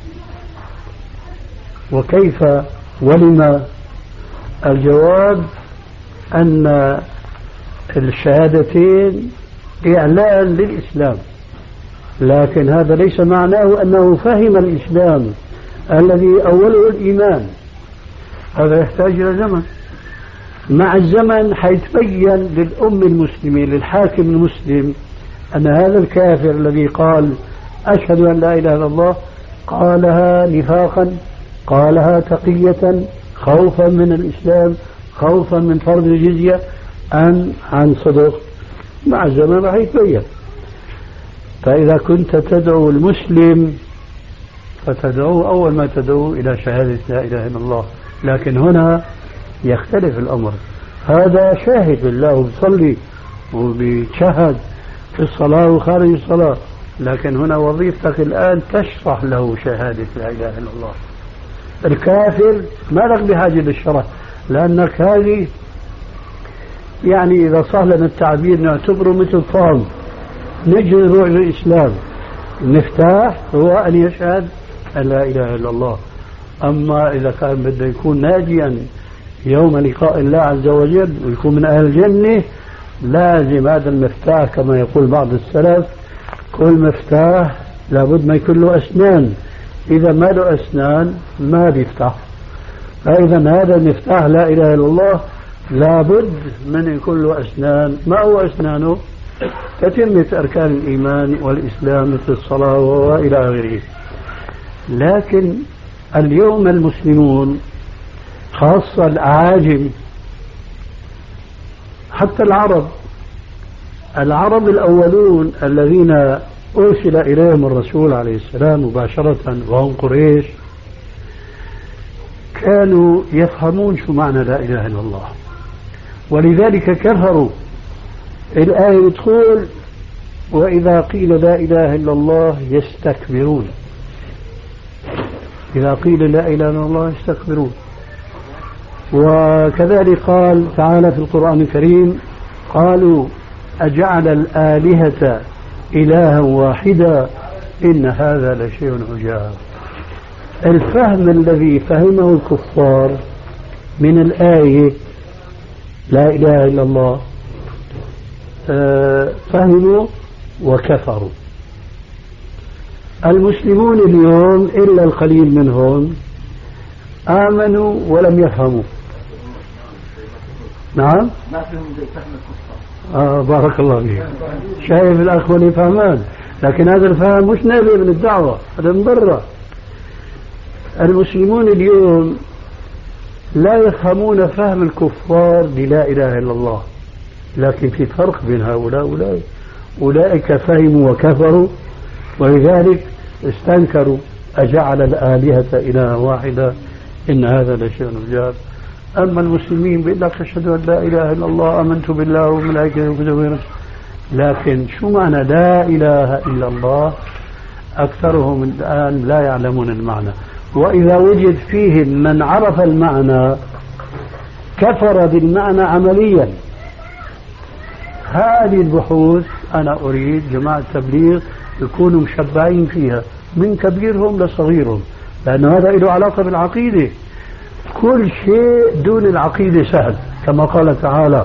وكيف ولما؟ الجواب أن الشهادتين إعلان للإسلام، لكن هذا ليس معناه أنه فهم الإسلام الذي أوله الإيمان. هذا يحتاج إلى زمن. مع الزمن حيتبين للأم المسلمة للحاكم المسلم أن هذا الكافر الذي قال أشهد أن لا إله إلا الله قالها نفاقا، قالها تقية، خوفا من الإسلام، خوفا من فرض الجزية، أم عن صدق. مع الزمن راح يتبين. فإذا كنت تدعو المسلم فتدعو أول ما تدعو إلى شهادة لا إله إلا الله، لكن هنا يختلف الأمر. هذا شاهد بالله وبيصلي وبيشهد في الصلاة وخارج الصلاة، لكن هنا وظيفتك الآن تشرح له شهادة لا إله إلا الله. الكافر ما لك بحاجة للشرح، لأنك هذه يعني إذا صح لنا التعبير نعتبره مثل طعم نجي نروح للإسلام. المفتاح هو أن يشهد أن لا إله إلا الله. أما إذا كان بده يكون ناجيا يوم لقاء الله عز وجل ويكون من أهل الجنة، لازم هذا المفتاح كما يقول بعض السلف كل مفتاح لابد ما يكون له أسنان، إذا ما له أسنان ما بيفتح. فإذا هذا المفتاح لا إله إلا الله لابد من يكون له أسنان. ما هو أسنانه؟ تتمة أركان الإيمان والإسلام مثل الصلاة وإلى آخره. لكن اليوم المسلمون خاصة الأعاجم، حتى العرب العرب الأولون الذين أرسل إليهم الرسول عليه السلام مباشرة وهم قريش كانوا يفهمون شو معنى لا إله إلا الله، ولذلك كفروا. الآية تقول وإذا قيل لا إله إلا الله يستكبرون. إذا قيل لا إله إلا الله يستكبرون. وكذلك قال تعالى في القرآن الكريم قالوا أجعل الآلهة إلها واحدا إن هذا لشيء عجاب. الفهم الذي فهمه الكفار من الآية لا إله إلا الله فهموا وكفروا. المسلمون اليوم إلا القليل منهم آمنوا ولم يفهموا. نعم ما فيهم زي فهم الكفار. آه بارك الله فيك. شايف الأخ ولي فهمان، لكن هذا الفهم مش نابع من الدعوة، هذا من برا. المسلمون اليوم لا يفهمون فهم الكفار للا إله إلا الله، لكن في فرق بين هؤلاء وأولئك. أولئك فهموا وكفروا ولذلك استنكروا أجعل الآلهة إلها واحدة إن هذا لشيء عجاب. أما المسلمين بيقول لك أشهد أن لا إله إلا الله آمنت بالله وملائكته وكتبه، لكن شو معنى لا إله إلا الله أكثرهم الآن لا يعلمون المعنى. وإذا وجد فيهم من عرف المعنى كفر بالمعنى عمليا. هذه البحوث أنا أريد جماعة التبليغ يكونوا مشبعين فيها من كبيرهم لصغيرهم، لأن هذا له علاقة بالعقيدة. كل شيء دون العقيدة سهل، كما قال تعالى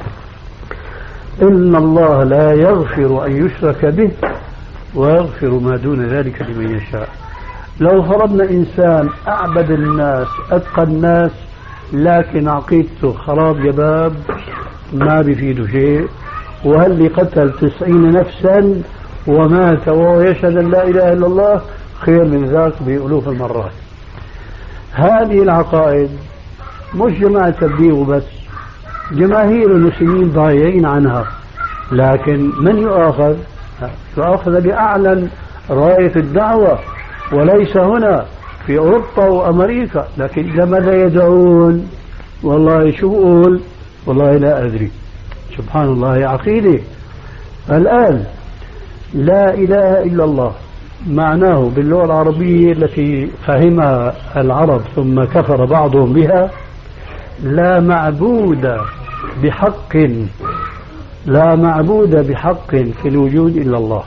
إن الله لا يغفر أن يشرك به ويغفر ما دون ذلك لمن يشاء. لو فرضنا إنسان أعبد الناس أتقى الناس لكن عقيدته خراب يباب ما بيفيده شيء، وهل قتل تسعين نفسا ومات وهو يشهد أن لا إله إلا الله خير من ذاك بألوف المرات. هذه العقائد مش جماعة تبليغ بس، جماهير المسلمين ضايعين عنها. لكن من يؤاخذ؟ يؤاخذ بأعلن راية الدعوة، وليس هنا في أوروبا وأمريكا. لكن إذا ماذا يدعون؟ والله شو أقول؟ والله لا أدري. سبحان الله، عقيدة. الآن لا إله إلا الله معناه باللغة العربية التي فهمها العرب ثم كفر بعضهم بها: لا معبود بحق لا معبود بحق في الوجود إلا الله.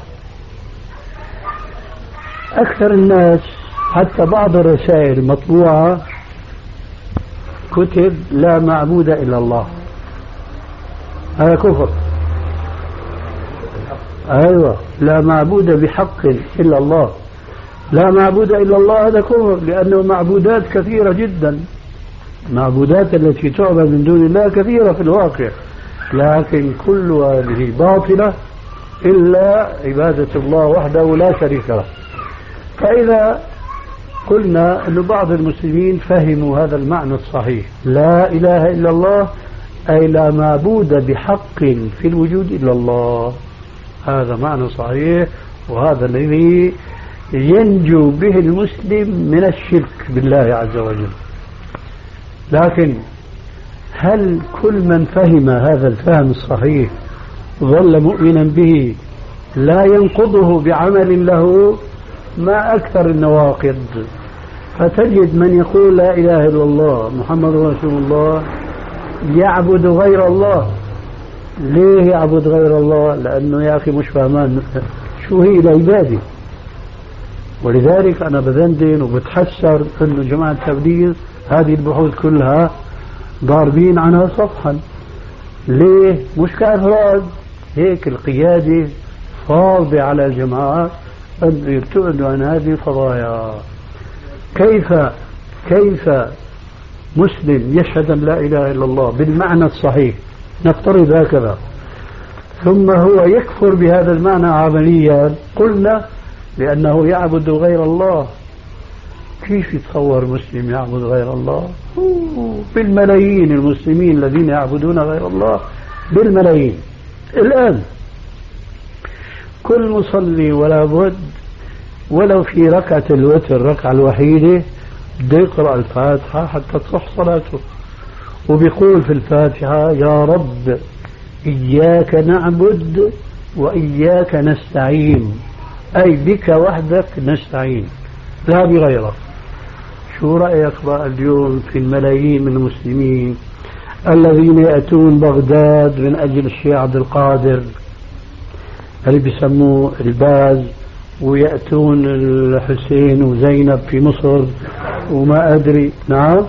أكثر الناس حتى بعض الرسائل المطبوعة كتب لا معبود إلا الله، هذا كفر. أيوة، لا معبود بحق إلا الله، لا معبود إلا الله هذا كفر، لأنه معبودات كثيرة جدا، معبودات التي تعبد من دون الله كثيرة في الواقع، لكن كل هذه باطلة إلا عبادة الله وحده لا شريك له. فإذا قلنا أن بعض المسلمين فهموا هذا المعنى الصحيح، لا إله إلا الله أي لا معبود بحق في الوجود إلا الله، هذا معنى صحيح، وهذا الذي ينجو به المسلم من الشرك بالله عز وجل. لكن هل كل من فهم هذا الفهم الصحيح ظل مؤمنا به لا ينقضه بعمل له؟ ما أكثر النواقض. فتجد من يقول لا إله إلا الله محمد رسول الله يعبد غير الله. ليه يعبد غير الله؟ لأنه يا أخي مش فاهمان شو هي العبادة. ولذلك أنا بذندن وبتحسر أنه جماعة التبليغ هذه البحوث كلها ضاربين عنها صفحا. ليه؟ مش كأفراد، هيك القيادة فاضة على الجماعات أن يبتعدوا عن هذه القضايا. كيف كيف مسلم يشهد أن لا إله إلا الله بالمعنى الصحيح، نفترض هكذا، ثم هو يكفر بهذا المعنى عمليا؟ قلنا لأنه يعبد غير الله. كيف يتصور مسلم يعبد غير الله؟ بالملايين المسلمين الذين يعبدون غير الله، بالملايين. الآن كل مصلي ولا بد ولو في ركعة الوتر الركعة الوحيدة بده يقرأ الفاتحة حتى تصح صلاته، وبيقول في الفاتحة يا رب إياك نعبد وإياك نستعين، أي بك وحدك نستعين لا بغيرك. شو رأيك بقى اليوم في الملايين من المسلمين الذين يأتون بغداد من أجل الشيخ عبد القادر اللي بيسموه الباز، ويأتون الحسين وزينب في مصر وما أدري. نعم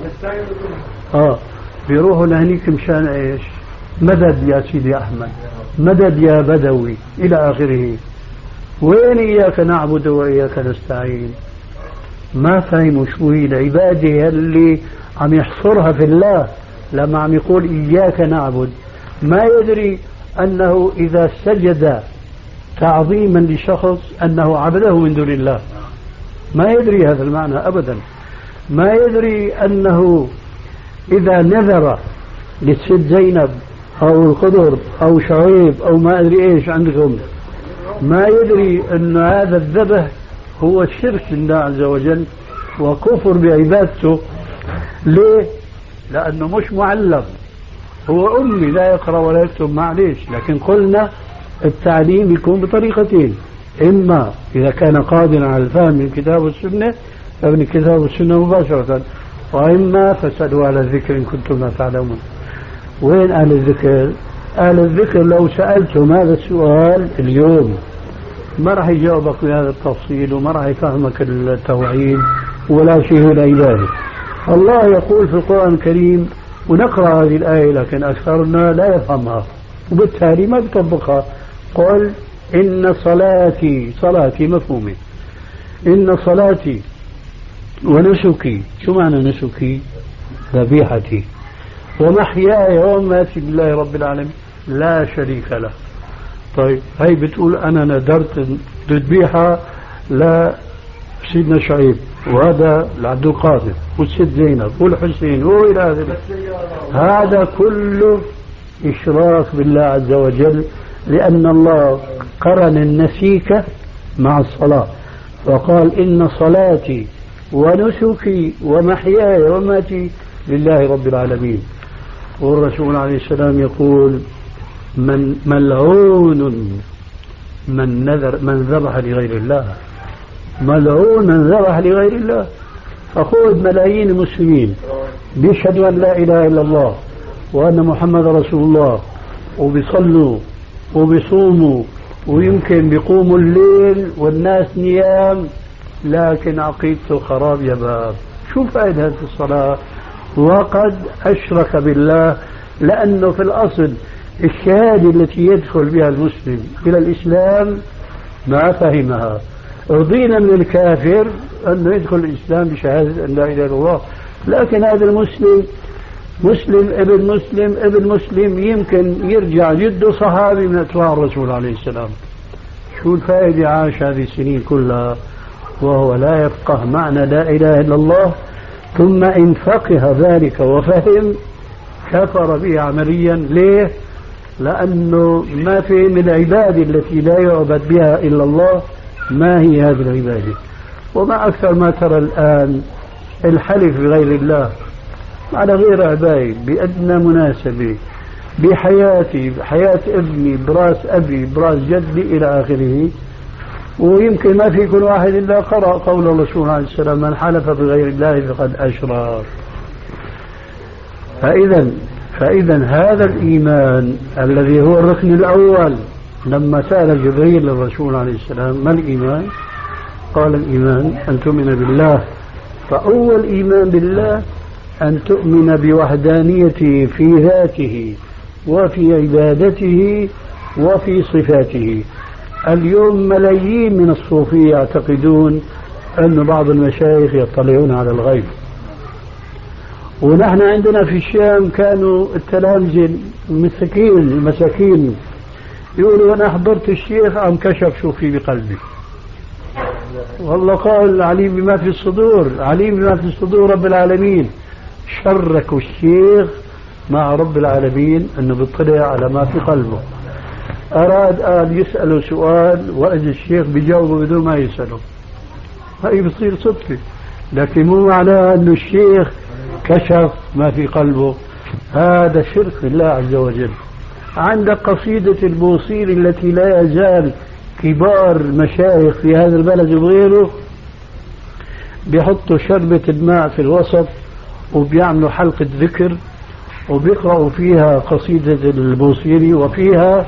آه بيروحوا لهنيك مشان إيش؟ مدد يا سيدي أحمد، مدد يا بدوي إلى آخره. وين إياك نعبد وإياك نستعين؟ ما فهموا شو هي العبادة اللي عم يحصرها في الله لما عم يقول إياك نعبد. ما يدري أنه إذا سجد تعظيما لشخص أنه عبده من دون الله، ما يدري هذا المعنى أبدا. ما يدري أنه إذا نذر للست زينب أو الخضر أو شعيب أو ما أدري إيش عندكم، ما يدري أن هذا الذبح هو الشرك لله عز وجل وكفر بعبادته. ليه؟ لأنه مش معلم، هو أمي لا يقرأ ولا يكتب، معليش. لكن قلنا التعليم يكون بطريقتين: إما إذا كان قادرا على الفهم من الكتاب والسنة فمن الكتاب والسنة مباشرة، وإما فاسألوا أهل الذكر إن كنتم لا تعلمون. وين أهل الذكر؟ أهل الذكر لو سألتم هذا السؤال اليوم ما راح يجاوبك بهذا التفصيل، وما راح يفهمك التوحيد ولا شيء العبادة. الله يقول في القرآن الكريم، ونقرأ هذه الآية لكن أكثرنا لا يفهمها وبالتالي ما بيطبقها: قل إن صلاتي، صلاتي مفهومة، إن صلاتي ونسكي. شو معنى نسكي؟ ذبيحتي ومحياي ومماتي لله رب العالمين لا شريك له. طيب هي بتقول أنا ندرت ذبيحة لا سيدنا شعيب، وهذا لعبد القادر والست زينب والحسين وإلى آخره. هذا كله إشراك بالله عز وجل، لأن الله قرن النسيك مع الصلاة وقال إن صلاتي ونسكي ومحياي ومماتي لله رب العالمين. والرسول عليه السلام يقول من ملعون من نذر من ذبح لغير الله. ملعون من ذبح لغير الله. فخذ ملايين المسلمين بيشهدوا أن لا إله إلا الله وأن محمد رسول الله، وبيصلوا وبيصوموا ويمكن بيقوموا الليل والناس نيام، لكن عقيدته خراب يا باب. شو فائدة هذه الصلاة؟ وقد أشرك بالله، لأنه في الأصل الشهادة التي يدخل بها المسلم إلى الإسلام ما فهمها. رضينا من الكافر أنه يدخل الإسلام بشهادة أن لا إله إلا الله، لكن هذا المسلم مسلم ابن مسلم ابن مسلم يمكن يرجع جده صحابي من أتباع الرسول عليه السلام. شو الفائدة؟ عاش هذه السنين كلها وهو لا يفقه معنى لا إله إلا الله، ثم إن فقه ذلك وفهم كفر به عمليا. ليه؟ لأنه ما في من العبادة التي لا يعبد بها إلا الله. ما هي هذه العبادة؟ وما أكثر ما ترى الآن الحلف بغير الله على غير عباية بأدنى مناسبة بحياتي، بحياة ابني، براس أبي، براس جدي إلى آخره. ويمكن ما في كل واحد إلا قرأ قول الرسول عليه السلام: من حلف بغير الله فقد أشرك. فإذا فإذا هذا الإيمان الذي هو الركن الأول، لما سأل جبريل للرسول عليه السلام: ما الإيمان؟ قال: الإيمان أن تؤمن بالله. فأول إيمان بالله أن تؤمن بوحدانيته في ذاته وفي عبادته وفي صفاته. اليوم ملايين من الصوفية يعتقدون أن بعض المشايخ يطلعون على الغيب. ونحن عندنا في الشام كانوا التلامذة المساكين المساكين يقولوا: أنا حضرت الشيخ عم كشف شو في بقلبي، والله قال عليم بما في الصدور، عليم بما في الصدور رب العالمين. شركوا الشيخ مع رب العالمين أنه بيطلع على ما في قلبه. أراد قال يسأله سؤال وأجل الشيخ بيجاوبه بدون ما يسأله، هاي بتصير صدفة، لكن مو معناه أنه الشيخ كشف ما في قلبه. هذا شرك بالله عز وجل. عندك قصيدة البوصيري التي لا يزال كبار المشايخ في هذا البلد وغيره بيحطوا شربة الماء في الوسط وبيعملوا حلقة ذكر وبيقرأوا فيها قصيدة البوصيري، وفيها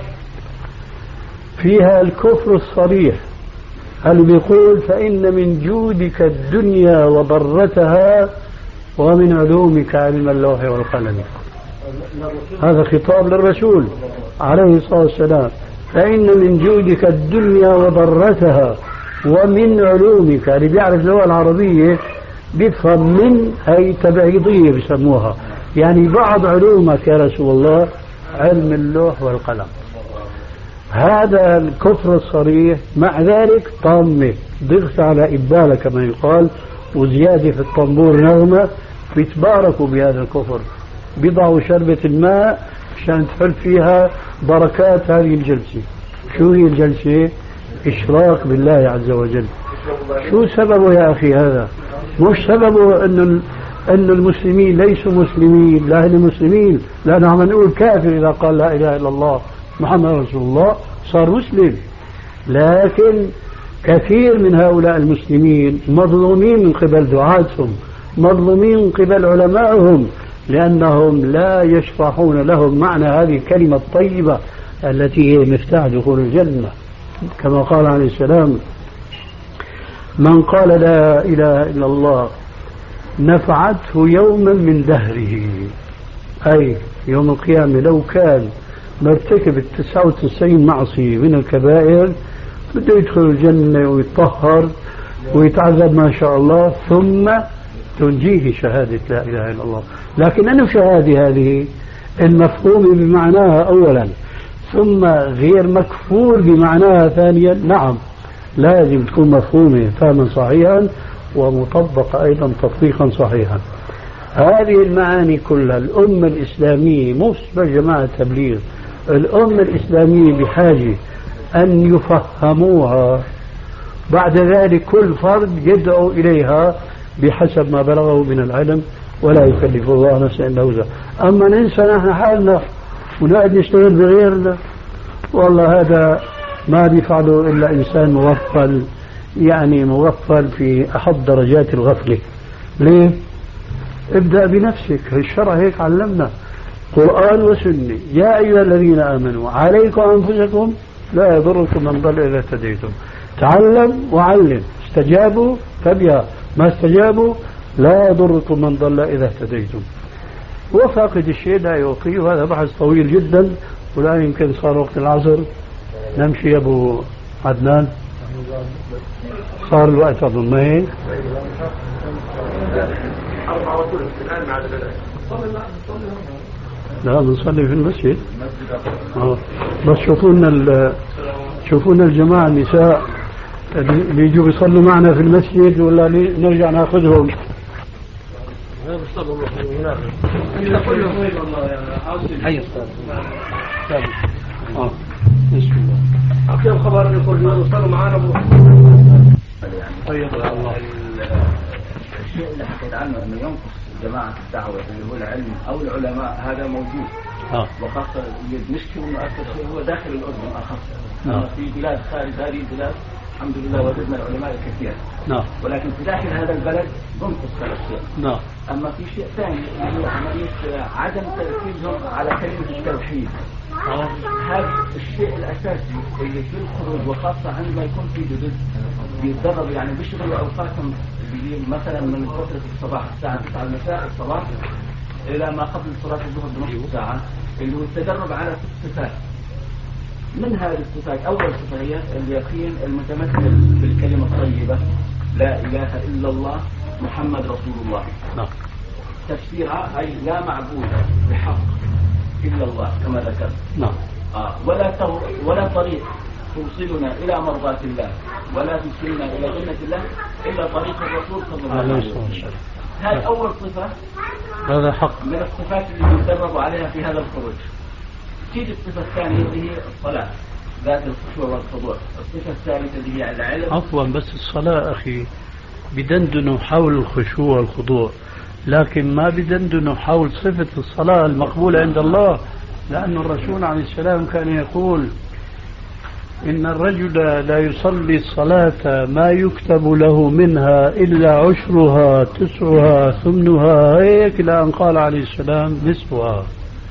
فيها الكفر الصريح. هل بيقول: فإن من جودك الدنيا وضرتها ومن علومك علم اللوح والقلم. هذا خطاب للرسول عليه الصلاة والسلام. فإن من جودك الدنيا وضرتها ومن علومك، اللي بيعرف اللغة العربية بيفهم من هي تبعيضية بسموها، يعني بعض علومك يا رسول الله علم اللوح والقلم. هذا الكفر الصريح. مع ذلك طامة ضغط على إبالة كما يقال، وزيادة في الطنبور نغمة، بيتباركوا بهذا الكفر. بيضعوا شربة الماء عشان تحل فيها بركات هذه الجلسة. شو هي الجلسة؟ إشراك بالله عز وجل. شو سببه يا أخي؟ هذا مش سببه أن أن المسلمين ليسوا مسلمين، لا هم مسلمين، لا نحن نقول كافر إذا قال لا إله إلا الله محمد رسول الله صار مسلم. لكن كثير من هؤلاء المسلمين مظلومين من قبل دعاتهم، مظلومين من قبل علمائهم، لأنهم لا يشرحون لهم معنى هذه الكلمة الطيبة التي هي مفتاح دخول الجنة. كما قال عليه السلام: من قال لا إله إلا الله نفعته يوما من دهره، أي يوم القيامة لو كان مرتكب التسعة وتسعين معصية من الكبائر بده يدخل الجنة ويطهر ويتعذب ما شاء الله، ثم تنجيه شهادة لا إله إلا الله. لكن أن الشهادة هذه المفهوم بمعناها أولا، ثم غير مكفور بمعناها ثانيا. نعم لازم تكون مفهومة فهما صحيحا ومطبقة أيضا تطبيقا صحيحا. هذه المعاني كلها الأمة الإسلامية، مش جماعة تبليغ، الأمة الإسلامية بحاجة أن يفهموها. بعد ذلك كل فرد يدعو إليها بحسب ما بلغه من العلم، ولا يكلف الله نفسا إلا وسعها. أما ننسى نحن حالنا ونقعد نشتغل بغيرنا، والله هذا ما بيفعله إلا إنسان مغفل يعني مغفل في أحد درجات الغفلة. ليه؟ ابدأ بنفسك، الشرع هيك علمنا، قرآن وسنة. يا أيها الذين آمنوا عليكم أنفسكم لا يضركم من ضل إذا اهتديتم. تعلم وعلم، استجابوا فبها، ما استجابوا لا يضركم من ضل إذا اهتديتم. وفاقد الشيء لا يعطيه، وهذا بحث طويل جدا، ولا يمكن صار وقت العصر. نمشي يا أبو عدنان، صار الوقت أظن ما هيك؟ لا بنصلي في المسجد. آه. بس شوفونا شوفونا الجماعة النساء اللي يجوا يصلوا معنا في المسجد، ولا نرجع ناخذهم؟ لا بيصلوا هناك. حي الصلاة. اه بسم الله. أعطيهم خبر يقول يصلوا معنا بروح. طيب الله. الشيء اللي حكيت عنه انه ينقص جماعة الدعوة اللي هو العلم او العلماء، هذا موجود. آه. وخاصة المشكلة انه اكثر شيء هو داخل الاردن اخص. آه. في بلاد خارج هذه البلاد الحمد لله وجدنا العلماء الكثير. نعم. ولكن في داخل هذا البلد ينقص هذا الشيء. نعم. اما في شيء ثاني اللي هو عملية عدم تركيزهم على كلمة التوحيد. آه. هذا الشيء الاساسي اللي في الخروج، وخاصة عندما يكون في جدد بيتدرب، يعني بيشتغلوا اوقاتهم مثلا من فترة الصباح الساعة تسعة المساء الصباح إلى ما قبل صلاة الظهر بنصف ساعة، اللي هو التدرب على ست صفات. من هذه الصفات أول صفة هي اليقين المتمثل بالكلمة الطيبة لا إله إلا الله محمد رسول الله. نعم. تفسيرها أي لا معبود بحق إلا الله كما ذكرت. نعم. آه ولا تو... ولا طريق توصلنا إلى مرضاة الله ولا توصلنا إلى جنة الله إلا طريق الرسول صلى الله عليه وسلم. هذه أول صفة، هذا حق من الصفات اللي بيتدربوا عليها في هذا الخروج. تيجي الصفة الثانية اللي هي الصلاة ذات الخشوع والخضوع. الصفة الثالثة اللي هي العلم. عفوا، بس الصلاة أخي بدندنوا حول الخشوع والخضوع، لكن ما بدندنوا حول صفة الصلاة المقبولة عند الله، لأن الرسول عليه السلام كان يقول إن الرجل لا يصلي الصلاة ما يكتب له منها إلا عشرها تسعها ثمنها، هيك لأن قال عليه السلام نصفها.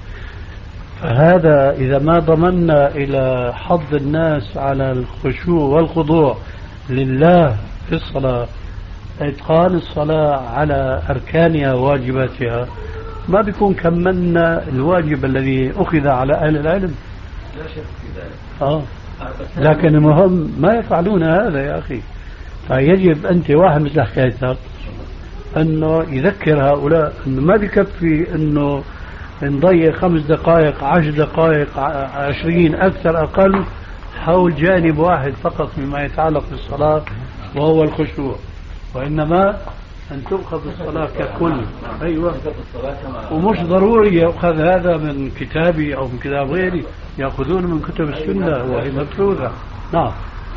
فهذا إذا ما ضمنا إلى حظ الناس على الخشوع والخضوع لله في الصلاة، إتقان الصلاة على أركانها وواجباتها، ما بيكون كملنا الواجب الذي أخذ على أهل العلم. لا شك في ذلك. آه. لكن المهم ما يفعلون هذا يا أخي. فيجب أنت واحد مثل حكايتك أنه يذكر هؤلاء أنه ما بكفي أنه نضيع خمس دقائق عشر دقائق عشرين أكثر أقل حول جانب واحد فقط مما يتعلق بالصلاة وهو الخشوع، وإنما أن تؤخذ الصلاة ككل. أيوة. ومش ضروري يأخذ هذا من كتابي أو من كتاب غيري، يأخذون من كتب السنة وهي مبثوثة. نعم.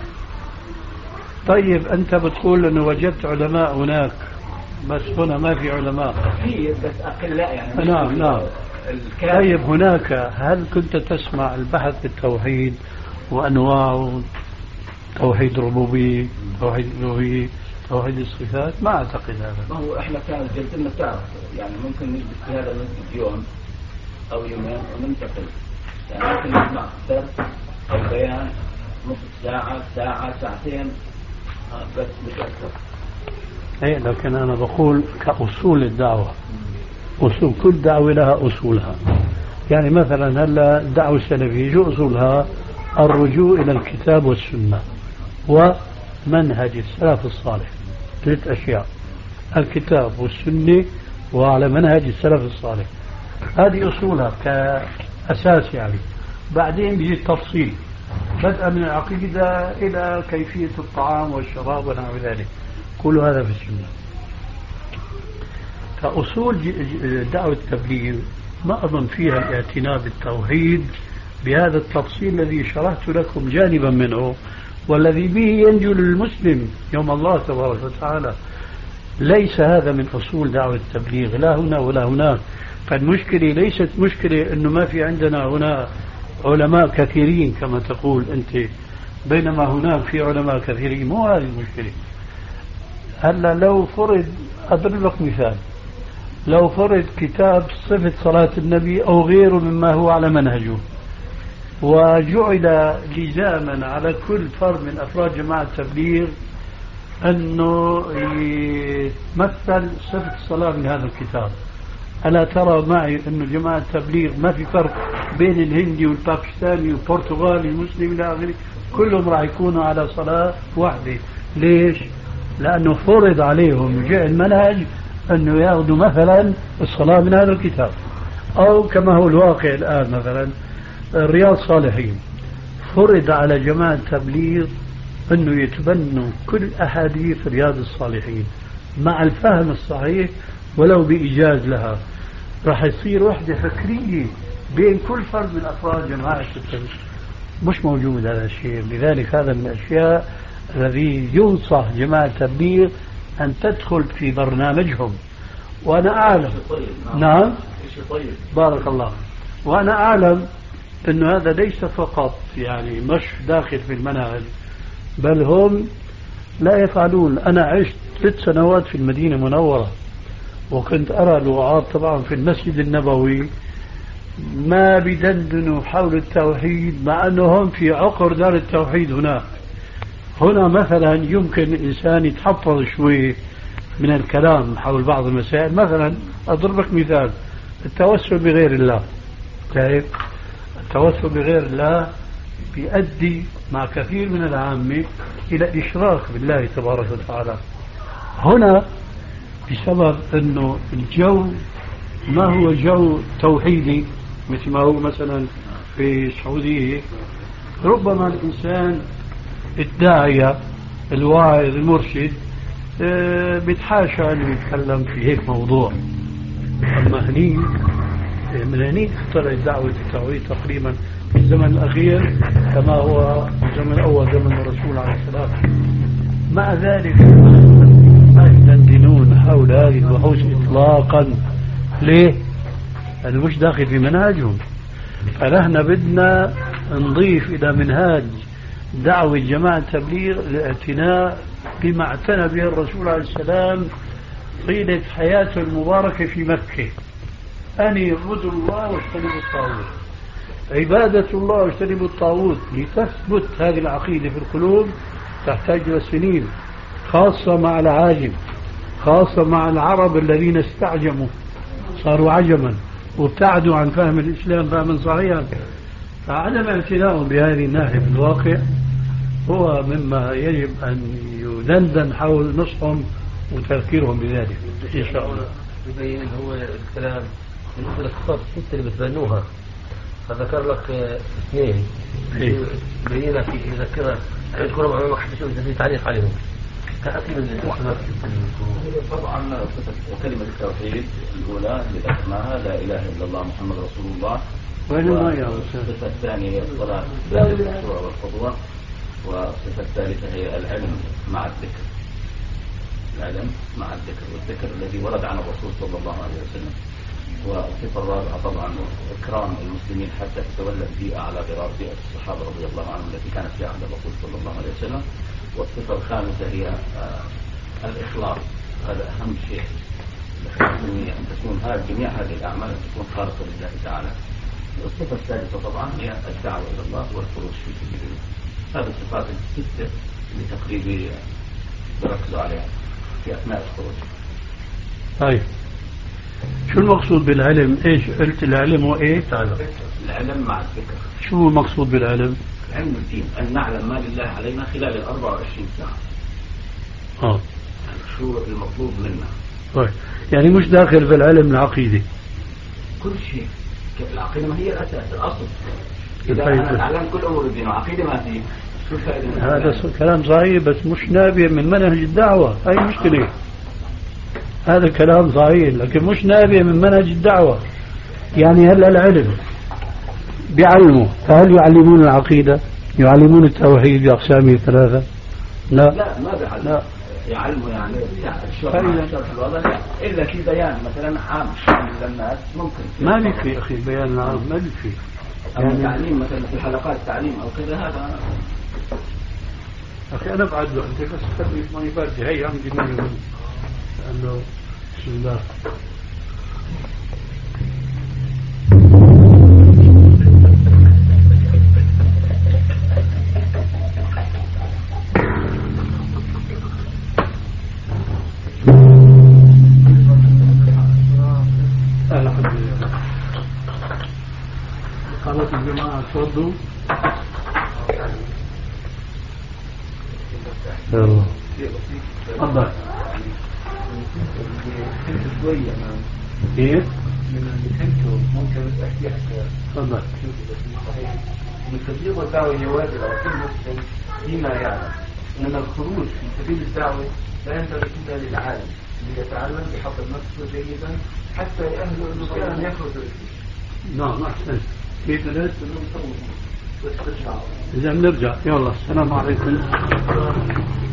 طيب أنت بتقول أنه وجدت علماء هناك، بس هنا ما في علماء. في بس أقلاء يعني. نعم نعم. طيب هناك هل كنت تسمع البحث في التوحيد وأنواعه، توحيد ربوبية، توحيد ألوهية، توحيد الصفات؟ ما أعتقد هذا. ما هو إحنا كانت جلسنا تعرف يعني ممكن نجلس في هذا المسجد يوم أو يومين وننتقل، يعني ممكن نسمع درس أو بيان نصف ساعة ساعة ساعتين بس مش أكثر. أي لكن أنا بقول كأصول الدعوة، أصول كل دعوة لها أصولها. يعني مثلا هلا الدعوة السلفية شو أصولها؟ الرجوع إلى الكتاب والسنة ومنهج السلف الصالح. ثلاث أشياء: الكتاب والسنة وعلى منهج السلف الصالح. هذه أصولها كأساس يعني. بعدين بيجي التفصيل بدءا من العقيدة إلى كيفية الطعام والشراب ونحو ذلك، كل هذا في السنة. كأصول دعوة التبليغ ما أظن فيها الاعتناء بالتوحيد بهذا التفصيل الذي شرحت لكم جانبا منه، والذي به ينجو للمسلم يوم الله تبارك وتعالى. ليس هذا من أصول دعوة التبليغ لا هنا ولا هناك. فالمشكلة ليست مشكلة أنه ما في عندنا هنا علماء كثيرين كما تقول أنت، بينما هناك في علماء كثيرين. مو هذه المشكلة. هلا لو فرض، أضرب لك مثال، لو فرض كتاب صفة صلاة النبي أو غيره مما هو على منهجه، وجعل لزاما على كل فرد من أفراد جماعة التبليغ أنه يتمثل صفة الصلاة من هذا الكتاب، ألا ترى معي أنه جماعة التبليغ ما في فرق بين الهندي والباكستاني والبرتغالي والمسلم إلى آخره، كلهم راح يكونوا على صلاة واحدة. ليش؟ لأنه فرض عليهم جاء المنهج أنه يأخذوا مثلا الصلاة من هذا الكتاب. أو كما هو الواقع الآن مثلا رياض الصالحين، فرض على جماعة التبليغ أنه يتبنوا كل أحاديث رياض الصالحين مع الفهم الصحيح ولو بإيجاز لها. راح يصير وحدة فكرية بين كل فرد من أفراد جماعة التبليغ. مش موجود هذا الشيء. لذلك هذا من الأشياء الذي ينصح جماعة التبليغ أن تدخل في برنامجهم. وأنا أعلم نعم بارك الله، وأنا أعلم أنه هذا ليس فقط يعني مش داخل في المنهج، بل هم لا يفعلون. أنا عشت ست سنوات في المدينة المنورة، وكنت أرى الوعاظ طبعا في المسجد النبوي ما بدندنوا حول التوحيد، مع أنهم في عقر دار التوحيد هناك. هنا مثلا يمكن الإنسان يتحفظ شوي من الكلام حول بعض المسائل. مثلا أضرب لك مثال، التوسل بغير الله. تعرف التوسل بغير الله بيؤدي مع كثير من العامة إلى إشراك بالله تبارك وتعالى. هنا بسبب أنه الجو ما هو جو توحيدي مثل ما هو مثلا في السعودية، ربما الإنسان الداعية الواعظ المرشد اه بيتحاشى أنه يتكلم في هيك موضوع. أما هني من هني اخترعت دعوة التوحيد تقريبا في الزمن الأخير كما هو الزمن الأول زمن الرسول عليه السلام. مع ذلك ما يدندنون حول هذه البحوث إطلاقا. ليه؟ لأنه مش داخل في منهجهم. فنحن بدنا نضيف إلى منهاج دعوة جماعة التبليغ الاعتناء بما اعتنى به الرسول عليه السلام طيلة حياته المباركة في مكة. أن يعبدوا الله واجتنبوا الطاغوت، عبادة الله واجتنبوا الطاغوت. لتثبت هذه العقيدة في القلوب تحتاج إلى سنين، خاصة مع العاجم، خاصة مع العرب الذين استعجموا صاروا عجما وابتعدوا عن فهم الإسلام فهما صحيحا. فعدم اعتنائهم بهذه الناحية في الواقع هو مما يجب أن يدندن حول نصحهم وتذكيرهم بذلك إن شاء الله. يبين هو الكلام بالنسبة للخطاب الستة اللي بتبنوها، فذكر لك اثنين بينا في يذكرها يذكرهم أمامك حتى شو إذا تعليق عليهم. طبعا كلمة التوحيد الأولى اللي ذكرناها لا إله إلا الله محمد رسول الله، والصفة الثانية هي الصلاة بالخشوع والخضوع، والصفة الثالثة هي العلم مع الذكر، العلم مع الذكر والذكر الذي ورد عن الرسول صلى الله عليه وسلم. والصفة الرابعة طبعا إكرام المسلمين حتى تتولد بيئة على غرار بيئة الصحابة رضي الله عنهم التي كانت في عهد الرسول صلى الله عليه وسلم. والصفة الخامسة هي آه الإخلاص، هذا أهم شيء، أن تكون هذه جميع هذه الأعمال أن تكون خالصة لله تعالى. والصفة الثالثة طبعا هي الدعوة إلى الله والخروج في سبيل الله. هذه الصفات الستة اللي تقريبا بركزوا عليها في أثناء الخروج. طيب شو المقصود بالعلم؟ ايش قلت العلم هو ايه؟ تعالى. العلم مع الذكر. شو هو المقصود بالعلم؟ علم الدين، أن نعلم ما لله علينا خلال الأربع وعشرين ساعة. اه يعني شو المطلوب منا. طيب يعني مش داخل في العلم العقيدي. كل شيء. العقيدة ما هي الأساس الأصل. إذا أنا أعلم كل أمور الدين وعقيدة ما فيه. شو الفائدة؟ هذا كلام صحيح بس مش نابع من منهج الدعوة، هاي مشكلة. هذا كلام صحيح لكن مش نابع من منهج الدعوة. يعني هلا العلم بيعلموا، فهل يعلمون العقيدة؟ يعلمون التوحيد بأقسامه الثلاثة؟ لا لا ما بيعلموا. لا يعلموا يعني الشرح الوضع إلا في بيان مثلا عام للناس ممكن. ما بيكفي أخي بيان عام، ما بيكفي. يعني تعليم مثلا في حلقات تعليم أو كذا هذا أخي أنا بعد له أنت بس خلي ما يبردي هي عندي مني لأنه بسم الله الحمد لله. خلاص الجماعة تفضلوا. يلا تفضل. شوية كيف؟ من اللي فهمته ممكن بس أحكي حتى تفضل. صحيح. من تبليغ الدعوة جواز على كل مسلم فيما يعلم أن الخروج في سبيل الدعوة لا ينبغي إلا للعالم ليتعلم بحفظ نفسه جيدا حتى يأهله إنه فعلا يخرج الإسلام. نعم أحسن. كيف لا؟ إذا بنرجع يلا السلام عليكم.